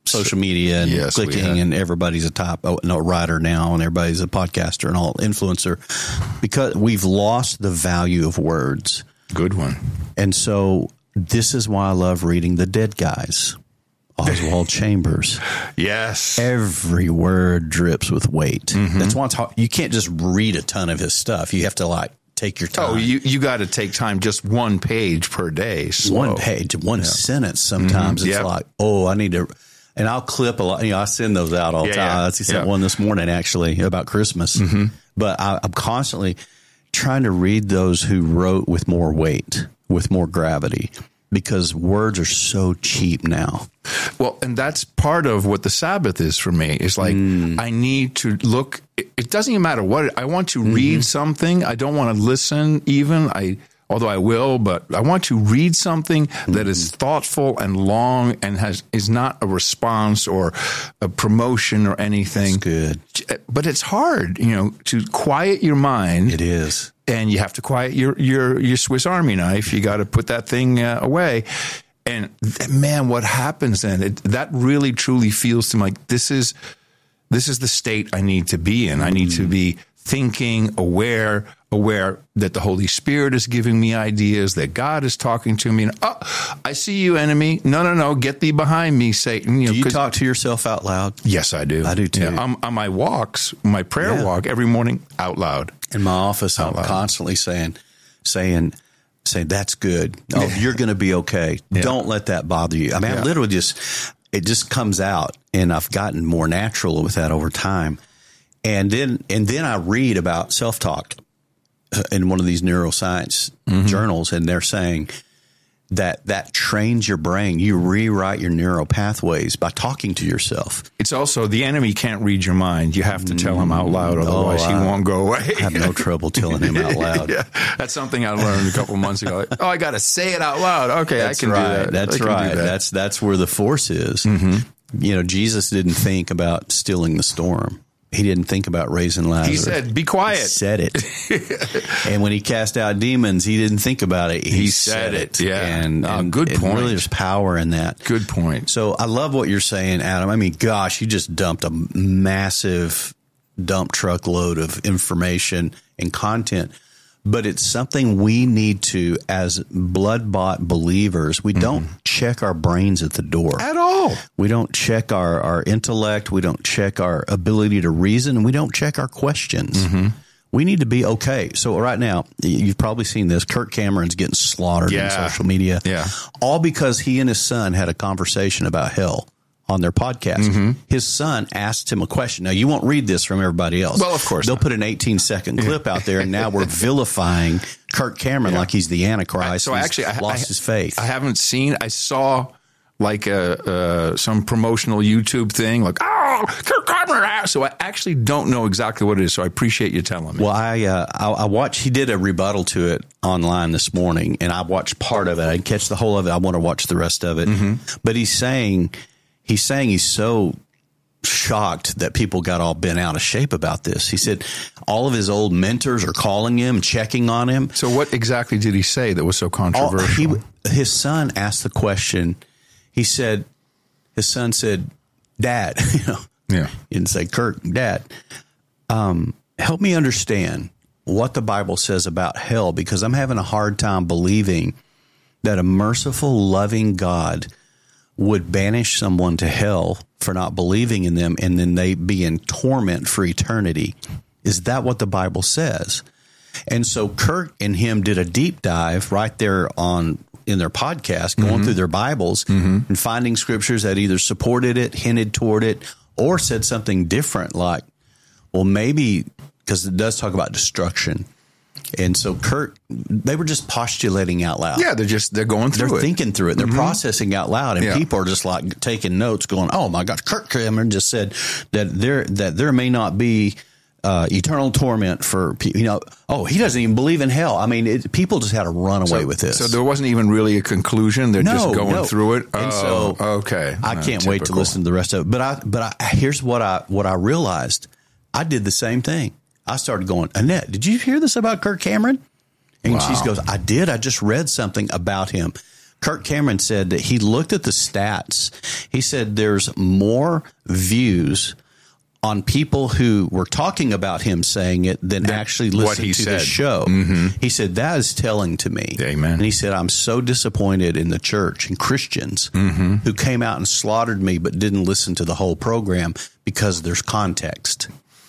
social media and Yes, we clicking, have. and everybody's a top oh, no, writer now, and everybody's a podcaster and all influencer, because we've lost the value of words. Good one. And so this is why I love reading The Dead Guys, Oswald Chambers. Yes. Every word drips with weight. Mm-hmm. That's why it's hard. You can't just read a ton of his stuff. You have to like take your time. Oh, you, you got to take time, just one page per day. Slow. One page, one sentence. Sometimes Mhm. it's Yep. like, oh, I need to, and I'll clip a lot. You know, I send those out all the Yeah, time. yeah. I sent Yeah. one this morning actually about Christmas. Mm-hmm. But I, I'm constantly trying to read those who wrote with more weight, with more gravity, because words are so cheap now. Well, and that's part of what the Sabbath is for me. It's like Mm. I need to look. It, it doesn't even matter what I want to Mm-hmm. read something. I don't want to listen even. I although I will, but I want to read something that is Mm-hmm. thoughtful and long and has is not a response or a promotion or anything. That's good. But it's hard, you know, to quiet your mind. It is. And you have to quiet your your your Swiss Army knife. You got to put that thing uh, away. And th- man, what happens then? It, that really truly feels to me like this is this is the state I need to be in. I need to be thinking, aware, aware that the Holy Spirit is giving me ideas, that God is talking to me. And, oh, I see you, enemy. No, no, no. Get thee behind me, Satan. You know, Do you 'cause- talk to yourself out loud? Yes, I do. I do too. Yeah, on, on my walks, my prayer Yeah. walk every morning, out loud. In my office, I'm loud. constantly saying, saying, saying, that's good. Oh, you're going to be okay. Don't let that bother you. I mean, I Yeah. literally just, it just comes out, and I've gotten more natural with that over time. And then, and then I read about self-talk in one of these neuroscience Mm-hmm. journals, and they're saying that that trains your brain. You rewrite your neural pathways by talking to yourself. It's also the enemy can't read your mind. You have to tell him out loud, otherwise Oh, he I- won't go away. I have no trouble telling him out loud. Yeah, that's something I learned a couple months ago. Like, oh, I got to say it out loud. Okay, That's I can right. do that. That's I can do right. that. Mm-hmm. That's that's where the force is. You know, Jesus didn't think about stilling the storm. He didn't think about raising Lazarus. He said, "Be He quiet." said it. And when he cast out demons, he didn't think about it. He, He said said it. it. Yeah. And, Oh, and good and point. really, there's power in that. Good point. So I love what you're saying, Adam. I mean, gosh, you just dumped a massive dump truck load of information and content. But it's something we need to, as blood-bought believers, we don't check our brains at the door. At all. We don't check our, our intellect. We don't check our ability to reason. And we don't check our questions. Mm-hmm. We need to be okay. So right now, you've probably seen this. Kirk Cameron's getting slaughtered Yeah. in social media. Yeah. All because he and his son had a conversation about hell on their podcast. Mm-hmm. His son asked him a question. Now, you won't read this from everybody else. Well, of course They'll not. put an eighteen second clip out there, and now we're vilifying Kirk Cameron like he's the Antichrist. So He's actually, I lost I, his faith. I haven't seen. I saw like a uh, some promotional YouTube thing, like oh, Kirk Cameron. So I actually don't know exactly what it is. So I appreciate you telling me. Well, I, uh, I I watched. He did a rebuttal to it online this morning, and I watched part of it. I didn't catch the whole of it. I want to watch the rest of it. Mm-hmm. But he's saying he's saying he's so shocked that people got all bent out of shape about this. He said all of his old mentors are calling him, checking on him. So what exactly did he say that was so All, controversial? he, his son asked the question. He said, his son said, "Dad," you know, Yeah. he didn't say Kirk, "Dad, um, help me understand what the Bible says about hell, because I'm having a hard time believing that a merciful, loving God would banish someone to hell for not believing in them, and then they be in torment for eternity. Is that what the Bible says?" And so Kurt and him did a deep dive right there on in their podcast, going Mm-hmm. through their Bibles and finding scriptures that either supported it, hinted toward it, or said something different, like, well, maybe, because it does talk about destruction. And so Kurt, they were just postulating out loud. yeah, they're just they're going through They're it. thinking through it. They're processing out loud, and Yeah. people are just like taking notes, going, "Oh my gosh!" Kirk Cameron just said that there that there may not be uh, eternal torment for pe- you know. Oh, he doesn't even believe in hell. I mean, it, people just had to run away with this. So there wasn't even really a conclusion. They're No, just going no. through it. And oh, so okay. I Uh, can't wait to typical. listen to the rest of it. But I, but I, here's what I, what I realized. I did the same thing. I started going, "Annette, did you hear this about Kirk Cameron?" And she Wow. goes, "I did. I just read something about him." Kirk Cameron said that he looked at the stats. He said there's more views on people who were talking about him saying it than actually listened to said. the show. Mm-hmm. He said, that is telling to me. Amen. And he said, I'm so disappointed in the church and Christians mm-hmm. who came out and slaughtered me but didn't listen to the whole program because there's context.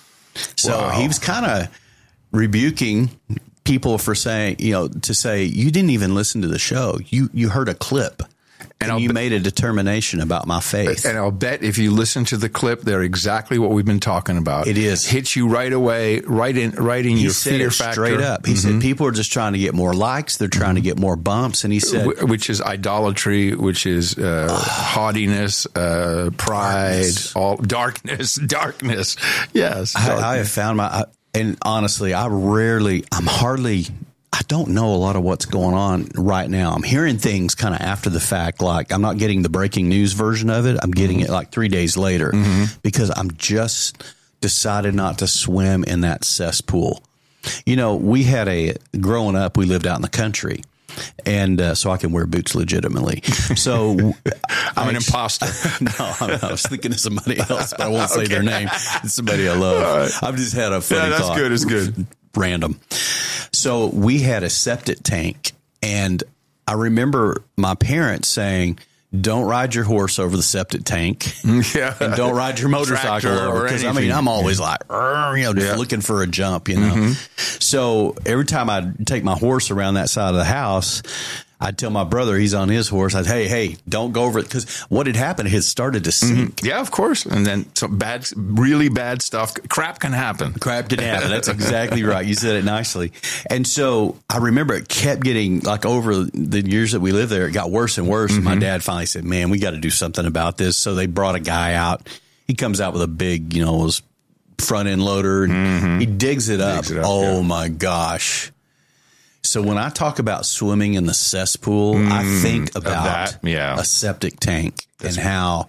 So Wow. he was kind of rebuking people for saying, you know, to say, you didn't even listen to the show. You you heard a clip. And, and you be- made a determination about my faith. And I'll bet if you listen to the clip, they're exactly what we've been talking about. It is. Hits you right away, right in right in he your said fear it factor. straight up. He mm-hmm. said people are just trying to get more likes. They're trying mm-hmm. to get more bumps. And he said, which is idolatry, which is uh, haughtiness, uh, pride, darkness. all darkness, darkness. Yes, darkness. I, I have found my, I, and honestly, I rarely, I'm hardly. I don't know a lot of what's going on right now. I'm hearing things kind of after the fact, like I'm not getting the breaking news version of it. I'm getting mm-hmm. it like three days later mm-hmm. because I'm just decided not to swim in that cesspool. You know, we had a, growing up, we lived out in the country. And uh, so I can wear boots legitimately. So I'm an imposter. No, I, I was thinking of somebody else, but I won't say okay. their name. It's somebody I love. Right. I've just had a funny yeah, that's thought. good. It's good. Random. So we had a septic tank, and I remember my parents saying, don't ride your horse over the septic tank, yeah. and don't ride your motorcycle over. Because I mean, I'm always like, you know, just yeah. looking for a jump, you know. Mm-hmm. So every time I take my horse around that side of the house, I'd tell my brother, he's on his horse, I'd, hey, hey, don't go over it. Because what had happened, it had started to sink. Mm-hmm. Yeah, of course. And then some bad, really bad stuff. Crap can happen. Crap can happen. That's exactly right. You said it nicely. And so I remember it kept getting, like over the years that we lived there, it got worse and worse. Mm-hmm. My dad finally said, man, we got to do something about this. So they brought a guy out. He comes out with a big, you know, front end loader. And mm-hmm. he digs it up. Digs it up oh, yeah. my gosh. So when I talk about swimming in the cesspool, mm, I think about that, yeah. a septic tank That's and how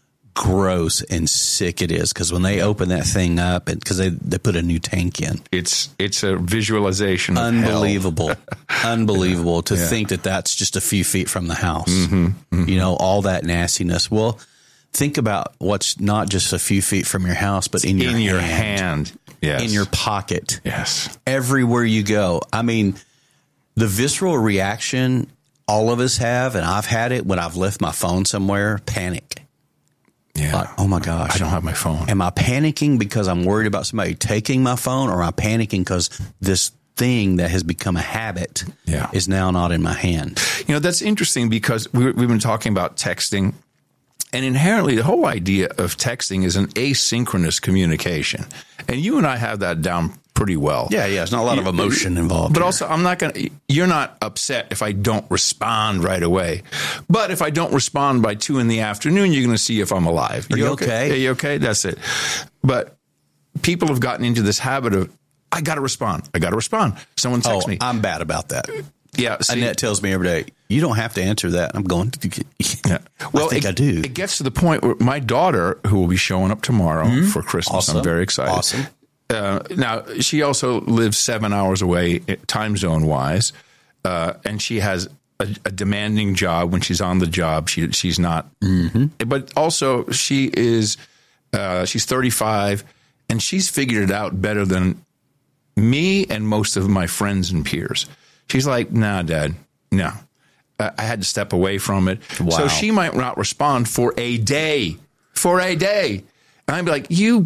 gross and sick it is. Because when they open that thing up, because they, they put a new tank in. It's it's a visualization of Unbelievable. hell. Unbelievable yeah. to yeah. think that that's just a few feet from the house. Mm-hmm, mm-hmm. You know, all that nastiness. Well, think about what's not just a few feet from your house, but in your in hand. your hand. Yes. In your pocket. Yes. Everywhere you go. I mean, the visceral reaction all of us have, and I've had it when I've left my phone somewhere, panic. Yeah. Like, oh my gosh. I don't have my phone. Am I panicking because I'm worried about somebody taking my phone, or am I panicking because this thing that has become a habit yeah. is now not in my hand? You know, that's interesting because we, we've been talking about texting. And inherently, the whole idea of texting is an asynchronous communication. And you and I have that down pretty well. Yeah, yeah. There's not a lot of emotion involved. But here. also, I'm not going to, you're not upset if I don't respond right away. But if I don't respond by two in the afternoon, you're going to see if I'm alive. Are you okay? Are you okay? That's it. But people have gotten into this habit of, I got to respond. I got to respond. Someone texts oh, me. I'm bad about that. Yeah, see, Annette tells me every day, you don't have to answer that. I'm going to. Yeah. Well, I think it, I do. It gets to the point where my daughter, who will be showing up tomorrow mm-hmm. for Christmas, awesome. I'm very excited. Awesome. Uh, now, she also lives seven hours away, time zone wise, uh, and she has a, a demanding job. When she's on the job, she she's not. Mm-hmm. But also, she is uh, she's thirty-five, and she's figured it out better than me and most of my friends and peers. She's like, nah, Dad, no. Uh, I had to step away from it. Wow. So she might not respond for a day. For a day. And I'd be like, you.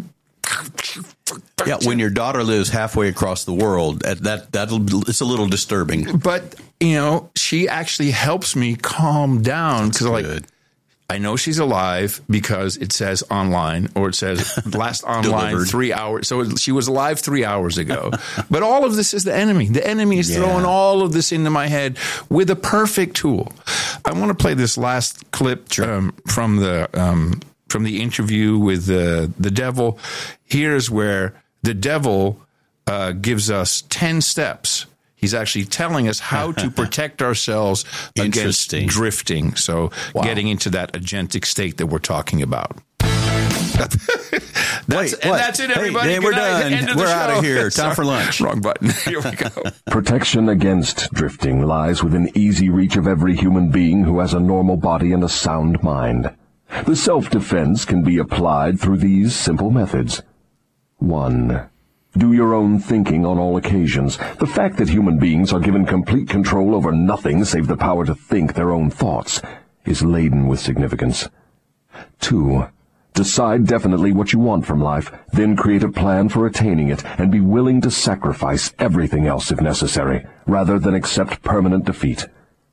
Yeah, when your daughter lives halfway across the world, that that'll it's a little disturbing. But, you know, she actually helps me calm down. Because, like, I know she's alive because it says online, or it says last online three hours. So she was alive three hours ago. But all of this is the enemy. The enemy is yeah. throwing all of this into my head with a perfect tool. I want to play this last clip sure. um, from the um, from the interview with the the devil. Here's where the devil uh, gives us ten steps. He's actually telling us how to protect ourselves against drifting. So wow. getting into that agentic state that we're talking about. That's, Wait, and what? that's it, Hey, everybody. then we're Good night. done. End of the We're outta show. here. Time Sorry. for lunch. Wrong button. Here we go. Protection against drifting lies within easy reach of every human being who has a normal body and a sound mind. The self-defense can be applied through these simple methods. One. Do your own thinking on all occasions. The fact that human beings are given complete control over nothing save the power to think their own thoughts is laden with significance. Two. Decide definitely what you want from life, then create a plan for attaining it, and be willing to sacrifice everything else if necessary, rather than accept permanent defeat.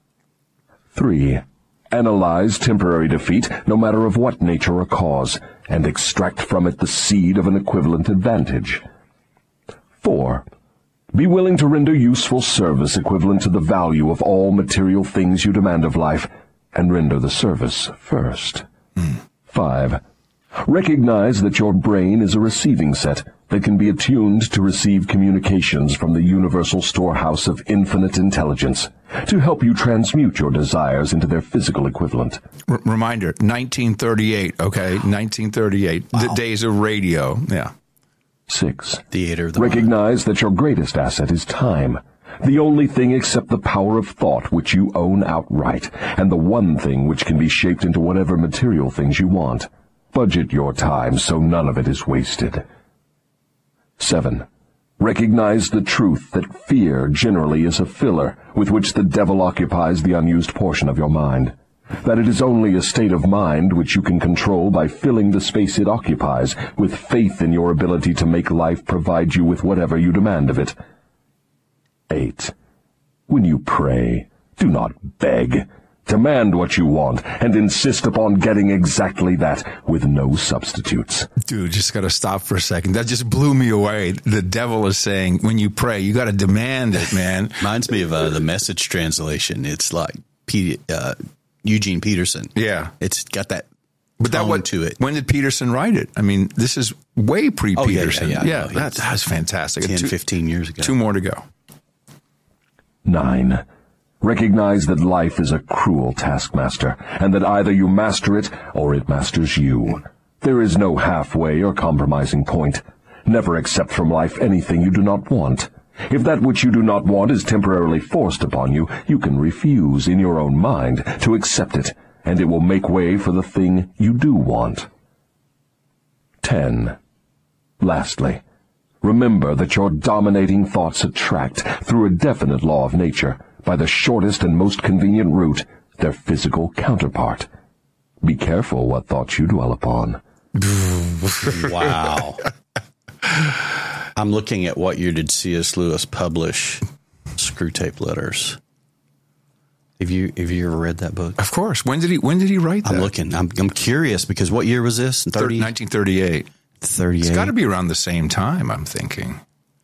Three. Analyze temporary defeat, no matter of what nature or cause, and extract from it the seed of an equivalent advantage. Four. Be willing to render useful service equivalent to the value of all material things you demand of life, and render the service first. Mm. Five. Recognize that your brain is a receiving set that can be attuned to receive communications from the universal storehouse of infinite intelligence to help you transmute your desires into their physical equivalent. R- reminder, nineteen thirty-eight, okay? nineteen thirty-eight, wow. The days of radio, yeah. Six. Theater of the Recognize mind. that your greatest asset is time, the only thing except the power of thought which you own outright, and the one thing which can be shaped into whatever material things you want. Budget your time so none of it is wasted. Seven. Recognize the truth that fear generally is a filler with which the devil occupies the unused portion of your mind. That it is only a state of mind which you can control by filling the space it occupies with faith in your ability to make life provide you with whatever you demand of it. Eight. When you pray, do not beg. Demand what you want, and insist upon getting exactly that, with no substitutes. Dude, just got to stop for a second. That just blew me away. The devil is saying, when you pray, you got to demand it, man. Reminds me of uh, the Message translation. It's like P, uh, Eugene Peterson. Yeah. It's got that but that tone what, to it. When did Peterson write it? I mean, this is way pre-Peterson. Oh, yeah, yeah, yeah. yeah that, that's fantastic. ten, two, fifteen years ago. Two more to go. Nine. Recognize that life is a cruel taskmaster, and that either you master it or it masters you. There is no halfway or compromising point. Never accept from life anything you do not want. If that which you do not want is temporarily forced upon you, you can refuse in your own mind to accept it, and it will make way for the thing you do want. Ten. Lastly, remember that your dominating thoughts attract, through a definite law of nature, by the shortest and most convenient route, their physical counterpart. Be careful what thoughts you dwell upon. Wow. I'm looking at what year did C S. Lewis publish Screw Tape Letters. Have you have you ever read that book? Of course. When did he when did he write that? I'm looking. I'm I'm curious because what year was this? thirty nineteen thirty-eight. thirty-eight. It's got to be around the same time, I'm thinking.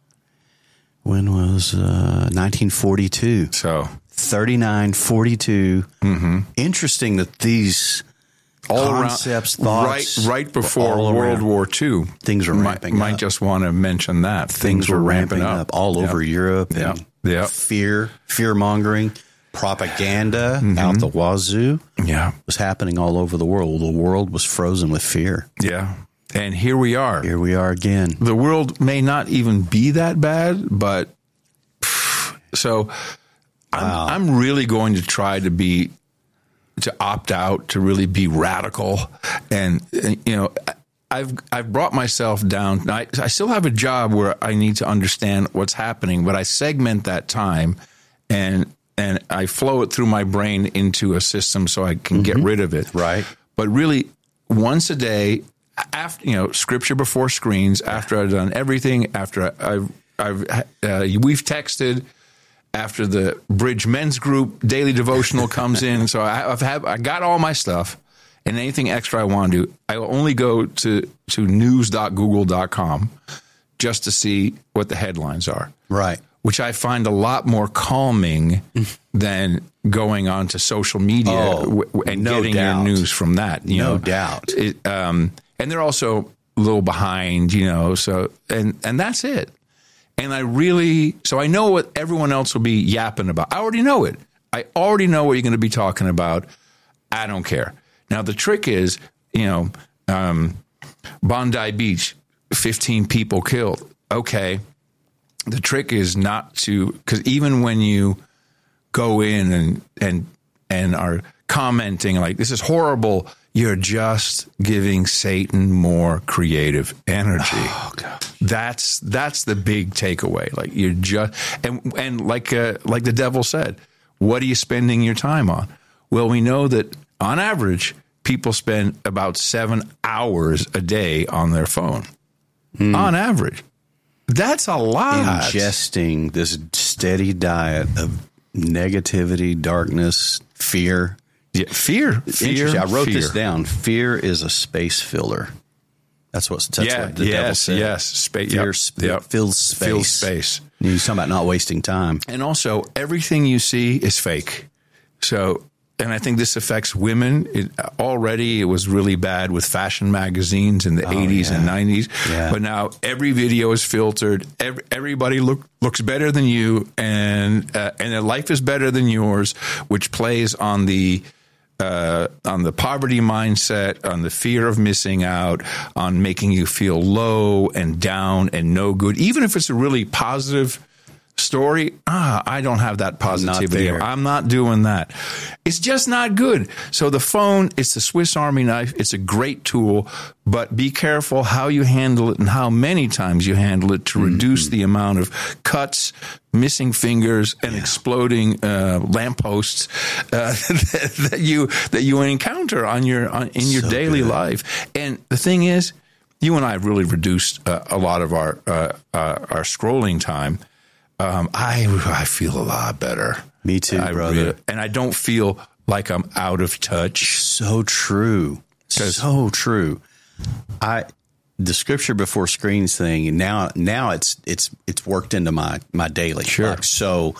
When was uh, nineteen forty-two? So thirty-nine, forty-two. Mm-hmm. Interesting that these all concepts, around, thoughts, right, right before all World around. War Two, things were ramping might, up. Might just want to mention that things, Things were ramping up, up all yep. over Europe. Yeah, and yeah. Fear, fear mongering, propaganda Mm-hmm. out the wazoo. Yeah, was happening all over the world. The world was frozen with fear. Yeah, and here we are. Here we are again. The world may not even be that bad, but pff, so I'm, Wow. I'm really going to try to be. to opt out, to really be radical. And, and you know, I've I've brought myself down. I, I still have a job where I need to understand what's happening, but I segment that time and and I flow it through my brain into a system so I can mm-hmm. get rid of it. Right. But really, once a day, after, you know, scripture before screens, after I've done everything, after I've, I've uh, we've texted, after the Bridge Men's Group daily devotional comes in. So I, I've had, I got all my stuff, and anything extra I want to do, I will only go to, to news dot google dot com just to see what the headlines are. Right. Which I find a lot more calming than going on to social media Oh, w- w- and no getting doubt. your news from that. You No know? doubt. It, um, and they're also a little behind, you know, so, and, and that's it. And I really, so I know what everyone else will be yapping about. I already know it. I already know what you're going to be talking about. I don't care. Now, the trick is, you know, um, Bondi Beach, fifteen people killed. Okay. The trick is not to, because even when you go in and, and, and are commenting like, this is horrible, you're just giving Satan more creative energy. Oh, God. That's that's the big takeaway. Like you're just and and like uh, like the devil said, what are you spending your time on? Well, we know that on average, people spend about seven hours a day on their phone. Mm. On average, that's a lot. Ingesting this steady diet of negativity, darkness, fear. Yeah, fear. Fear. I wrote fear. this down. Fear is a space filler. That's what, that's yeah, what the yes, devil said. Yes, space. Fear Yep, sp- yep. fills space. Fills space. You're talking about not wasting time. And also, everything you see is fake. So, and I think this affects women. It, already, it was really bad with fashion magazines in the Oh, eighties yeah. and nineties. Yeah. But now every video is filtered. Every, everybody look, looks better than you, and uh, and their life is better than yours, which plays on the Uh, on the poverty mindset, on the fear of missing out, on making you feel low and down and no good. Even if it's a really positive story, ah, I don't have that positivity. there. I'm not doing that. It's just not good. So the phone, it's the Swiss Army knife. It's a great tool, but be careful how you handle it and how many times you handle it to mm-hmm. reduce the amount of cuts, missing fingers, and yeah. exploding uh, lampposts uh, that, that you that you encounter on your on, in your So daily good. life. And the thing is, you and I have really reduced uh, a lot of our uh, uh, our scrolling time. Um, I I feel a lot better. Me too, I brother. really- and I don't feel like I'm out of touch. So true. So true. I the scripture before screens thing, now now it's it's it's worked into my my daily. Sure. Like, so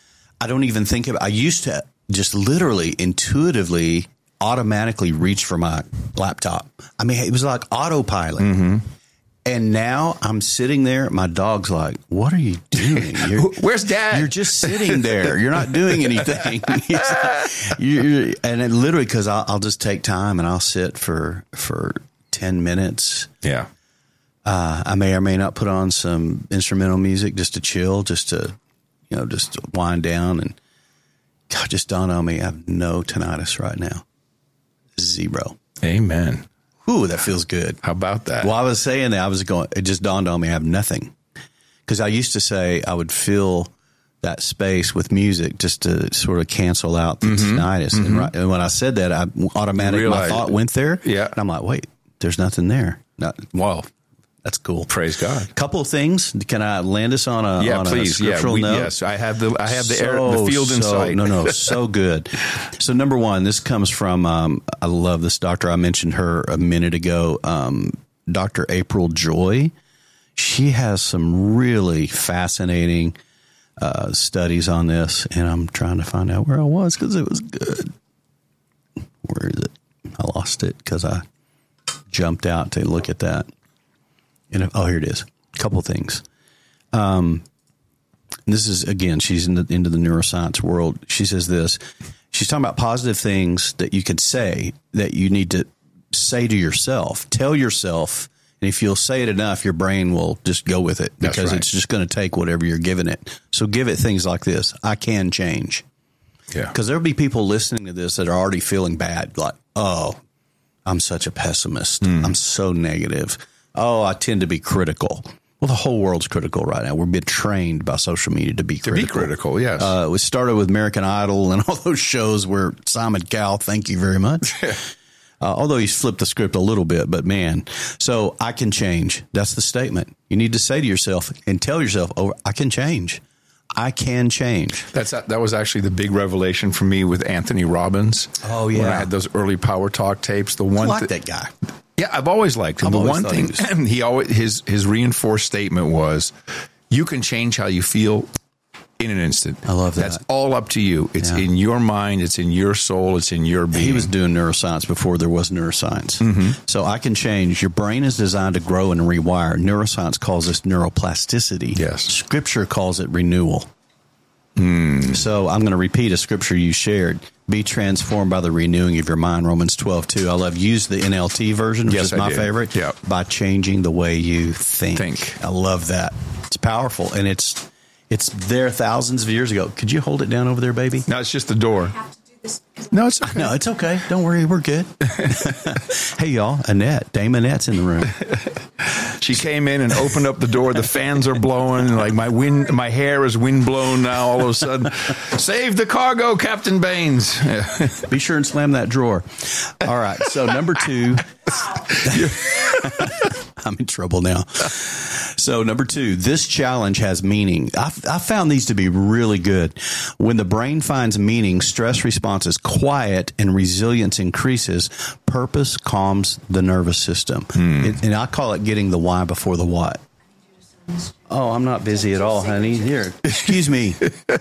I don't even think of I used to just literally intuitively automatically reach for my laptop. I mean, it was like autopilot. Mm-hmm. And now I'm sitting there. My dog's like, "What are you doing? You're, Where's Dad? You're just sitting there. You're not doing anything." He's like, you're, and it literally, because I'll, I'll just take time and I'll sit for for ten minutes. Yeah. Uh, I may or may not put on some instrumental music just to chill, just to, you know, just to wind down. And God, just dawned on me, I have no tinnitus right now. Zero. Amen. Ooh, that feels good. How about that? Well, I was saying that I was going, it just dawned on me I have nothing. Because I used to say I would fill that space with music just to sort of cancel out the Mm-hmm. tinnitus. And, right, and when I said that, I automatically, my Realized thought it. went there. Yeah. And I'm like, wait, there's nothing there. Not, well, that's cool. Praise God. Couple of things. Can I land us on a, Yeah, on please. a scriptural yeah, we, note? yes. I have the I have the air, So, the field in so- sight. No, no, so good. So number one, this comes from, um, I love this doctor. I mentioned her a minute ago, um, Doctor April Joy. She has some really fascinating uh, studies on this, and I'm trying to find out where I was because it was good. Where is it? I lost it because I jumped out to look at that. And oh, here it is. A couple things. Um, this is, again, she's in the, into the neuroscience world. She says this. She's talking about positive things that you could say, that you need to say to yourself. Tell yourself, and if you'll say it enough, your brain will just go with it That's because right. it's just going to take whatever you're giving it. So give it things like this. I can change. Yeah. Because there'll be people listening to this that are already feeling bad. Like, oh, I'm such a pessimist. Mm. I'm so negative. Oh, I tend to be critical. Well, the whole world's critical right now. We're being trained by social media to be To critical. be critical, yes. Uh, we started with American Idol and all those shows where Simon Cowell, thank you very much. uh, although he's flipped the script a little bit, but man, so I can change. That's the statement. You need to say to yourself and tell yourself, oh, I can change. I can change. That's that was actually the big revelation for me with Anthony Robbins. Oh, When yeah. I had those early Power Talk tapes. The I one like thi- that guy. Yeah, I've always liked him. I've the always one thought thing he was- he always his his reinforced statement was, "You can change how you feel in an instant." I love that. That's all up to you. It's Yeah. in your mind. It's in your soul. It's in your being. He was doing neuroscience before there was neuroscience. Mm-hmm. So I can change. Your brain is designed to grow and rewire. Neuroscience calls this neuroplasticity. Yes. Scripture calls it renewal. So I'm going to repeat a scripture you shared. Be transformed by the renewing of your mind, Romans twelve two. I love, use the N L T version, which Yes, is I my do. favorite, Yep. by changing the way you think. Think. I love that. It's powerful, and it's it's there thousands of years ago. Could you hold it down over there, baby? No, it's just the door. No, it's okay. No, it's okay. Don't worry. We're good. Hey, y'all. Annette. Dame Annette's in the room. She came in and opened up the door. The fans are blowing. Like my wind, my hair is wind blown now. All of a sudden, save the cargo, Captain Baines. Be sure and slam that drawer. All right. So number two, I'm in trouble now. So number two, this challenge has meaning. I, I found these to be really good. When the brain finds meaning, stress responses quiet and resilience increases. Purpose calms the nervous system. It, and I call it getting the why before the what. Oh, I'm not busy at all, honey. Here, excuse me.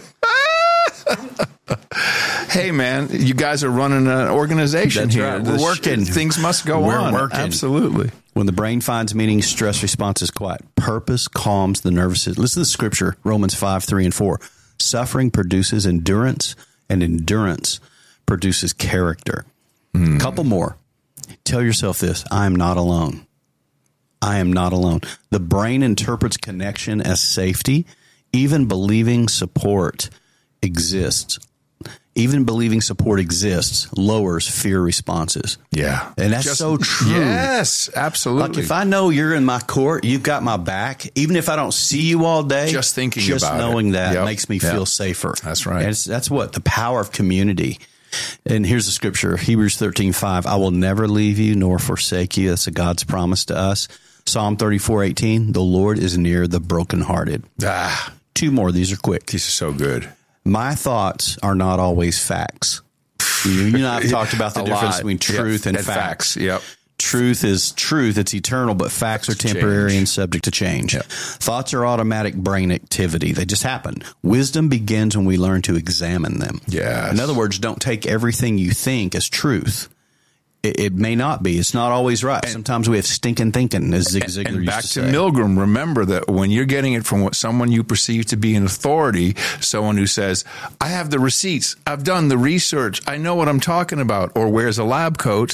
Hey, man, you guys are running an organization That's here. right. We're This- working. Things must go We're on. working. Absolutely. When the brain finds meaning, stress response is quiet. Purpose calms the nervous system. Listen to the scripture, Romans five, three, and four. Suffering produces endurance, and endurance produces character. A couple more. Tell yourself this: I am not alone. I am not alone. The brain interprets connection as safety. Even believing support exists. Even believing support exists lowers fear responses. Yeah. And that's Just- so true. Yes, absolutely. Like if I know you're in my court, you've got my back, even if I don't see you all day, Just thinking just about it. knowing that Yep. makes me Yep. feel safer. That's right. And it's, that's what the power of community. And here's the scripture, Hebrews thirteen five. I will never leave you nor forsake you. That's a God's promise to us. Psalm thirty-four eighteen. The Lord is near the brokenhearted. ah, Two more. These are quick. this is so good. My thoughts are not always facts. You, you and I have talked about the A difference lot. between truth Yep. and, And facts. facts. Yep. Truth is truth. It's eternal, but facts are temporary Change. and subject to change. Yep. Thoughts are automatic brain activity. They just happen. Wisdom begins when we learn to examine them. Yes. In other words, don't take everything you think as truth. It, it may not be. It's not always right. Sometimes we have stinking thinking, as Zig Ziglar And used back to to say. Milgram, remember that when you're getting it from what someone you perceive to be an authority, someone who says, I have the receipts, I've done the research, I know what I'm talking about, or wears a lab coat,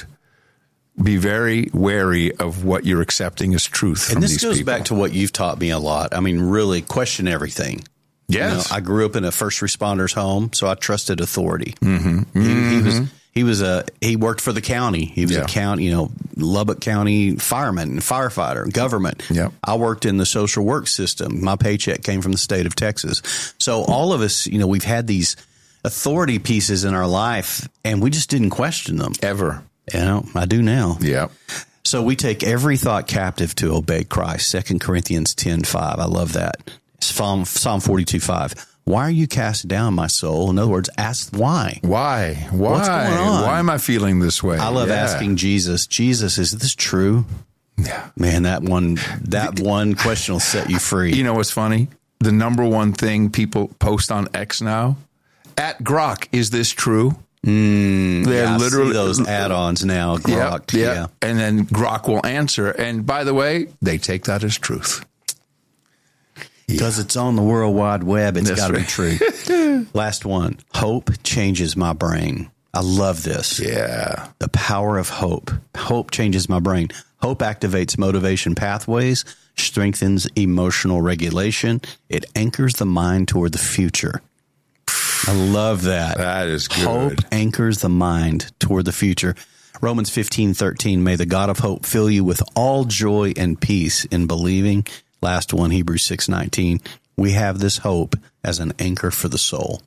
be very wary of what you're accepting as truth from And this these goes people. back to what you've taught me a lot. I mean, really question everything. Yes. You know, I grew up in a first responders home, so I trusted authority. Mm-hmm. He, he was he was a he worked for the county. He was Yeah. a county, you know, Lubbock County fireman, firefighter, government. Yep. I worked in the social work system. My paycheck came from the state of Texas. So all of us, you know, we've had these authority pieces in our life, and we just didn't question them. Ever. You know, I do now. Yeah. So we take every thought captive to obey Christ. Second Corinthians ten five. I love that. Psalm Psalm forty-two five. Why are you cast down, my soul? In other words, ask why. Why? Why? What's going on? Why am I feeling this way? I love Yeah. asking Jesus, Jesus, is this true? Yeah. Man, that one that one question will set you free. You know what's funny? The number one thing people post on X now, at Grok, is this true? Mm, They're Yeah, I literally see those add-ons now. Grok, Yeah, yeah. yeah. And then Grok will answer. And by the way, they take that as truth. Because it's on the World Wide Web, it's That's got to be right. true. Last one. Hope changes my brain. I love this. Yeah. The power of hope. Hope changes my brain. Hope activates motivation pathways, strengthens emotional regulation. It anchors the mind toward the future. I love that. That is good. Hope anchors the mind toward the future. Romans fifteen thirteen. May the God of hope fill you with all joy and peace in believing. Last one, Hebrews six nineteen. We have this hope as an anchor for the soul.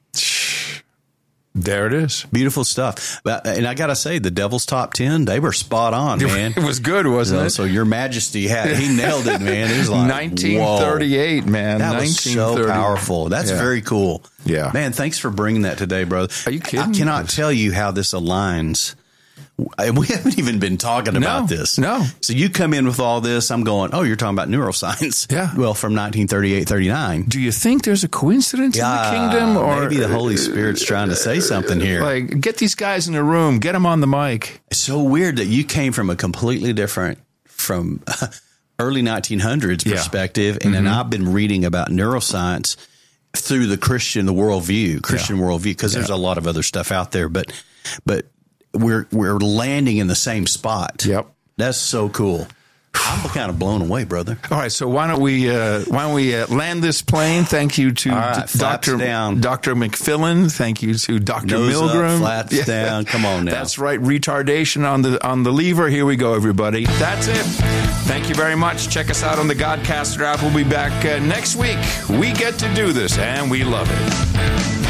There it is. Beautiful stuff. But, and I got to say, the Devil's Top ten, they were spot on, man. It was good, wasn't So, it? so Your Majesty had, he nailed it, man. It was like, nineteen whoa. thirty-eight, man. That was so nineteen thirty. powerful. That's Yeah. very cool. Yeah. Man, thanks for bringing that today, brother. Are you kidding? I cannot tell you how this aligns. We haven't even been talking about this. no. So you come in with all this. I'm going, oh, you're talking about neuroscience. Yeah. Well, from nineteen thirty-eight, thirty-nine. Do you think there's a coincidence in the kingdom? Or maybe the Holy Spirit's trying to say something here. Like, get these guys in a room, get them on the mic. It's so weird that you came from a completely different, from early nineteen hundreds Yeah. perspective. And then I've been reading about neuroscience. through the Christian, the worldview, Christian Yeah. worldview, because there's Yeah. a lot of other stuff out there, but, but we're, we're landing in the same spot. Yep. That's so cool. I'm kind of blown away, brother. All right, so why don't we uh, why don't we uh, land this plane? Thank you to All right, D- flaps Doctor down. Doctor McFillin. Thank you to Doctor Nose up, Milgram. flaps down. Come on now. That's right. Retardation on the on the lever. Here we go, everybody. That's it. Thank you very much. Check us out on the Godcaster app. We'll be back uh, next week. We get to do this, and we love it.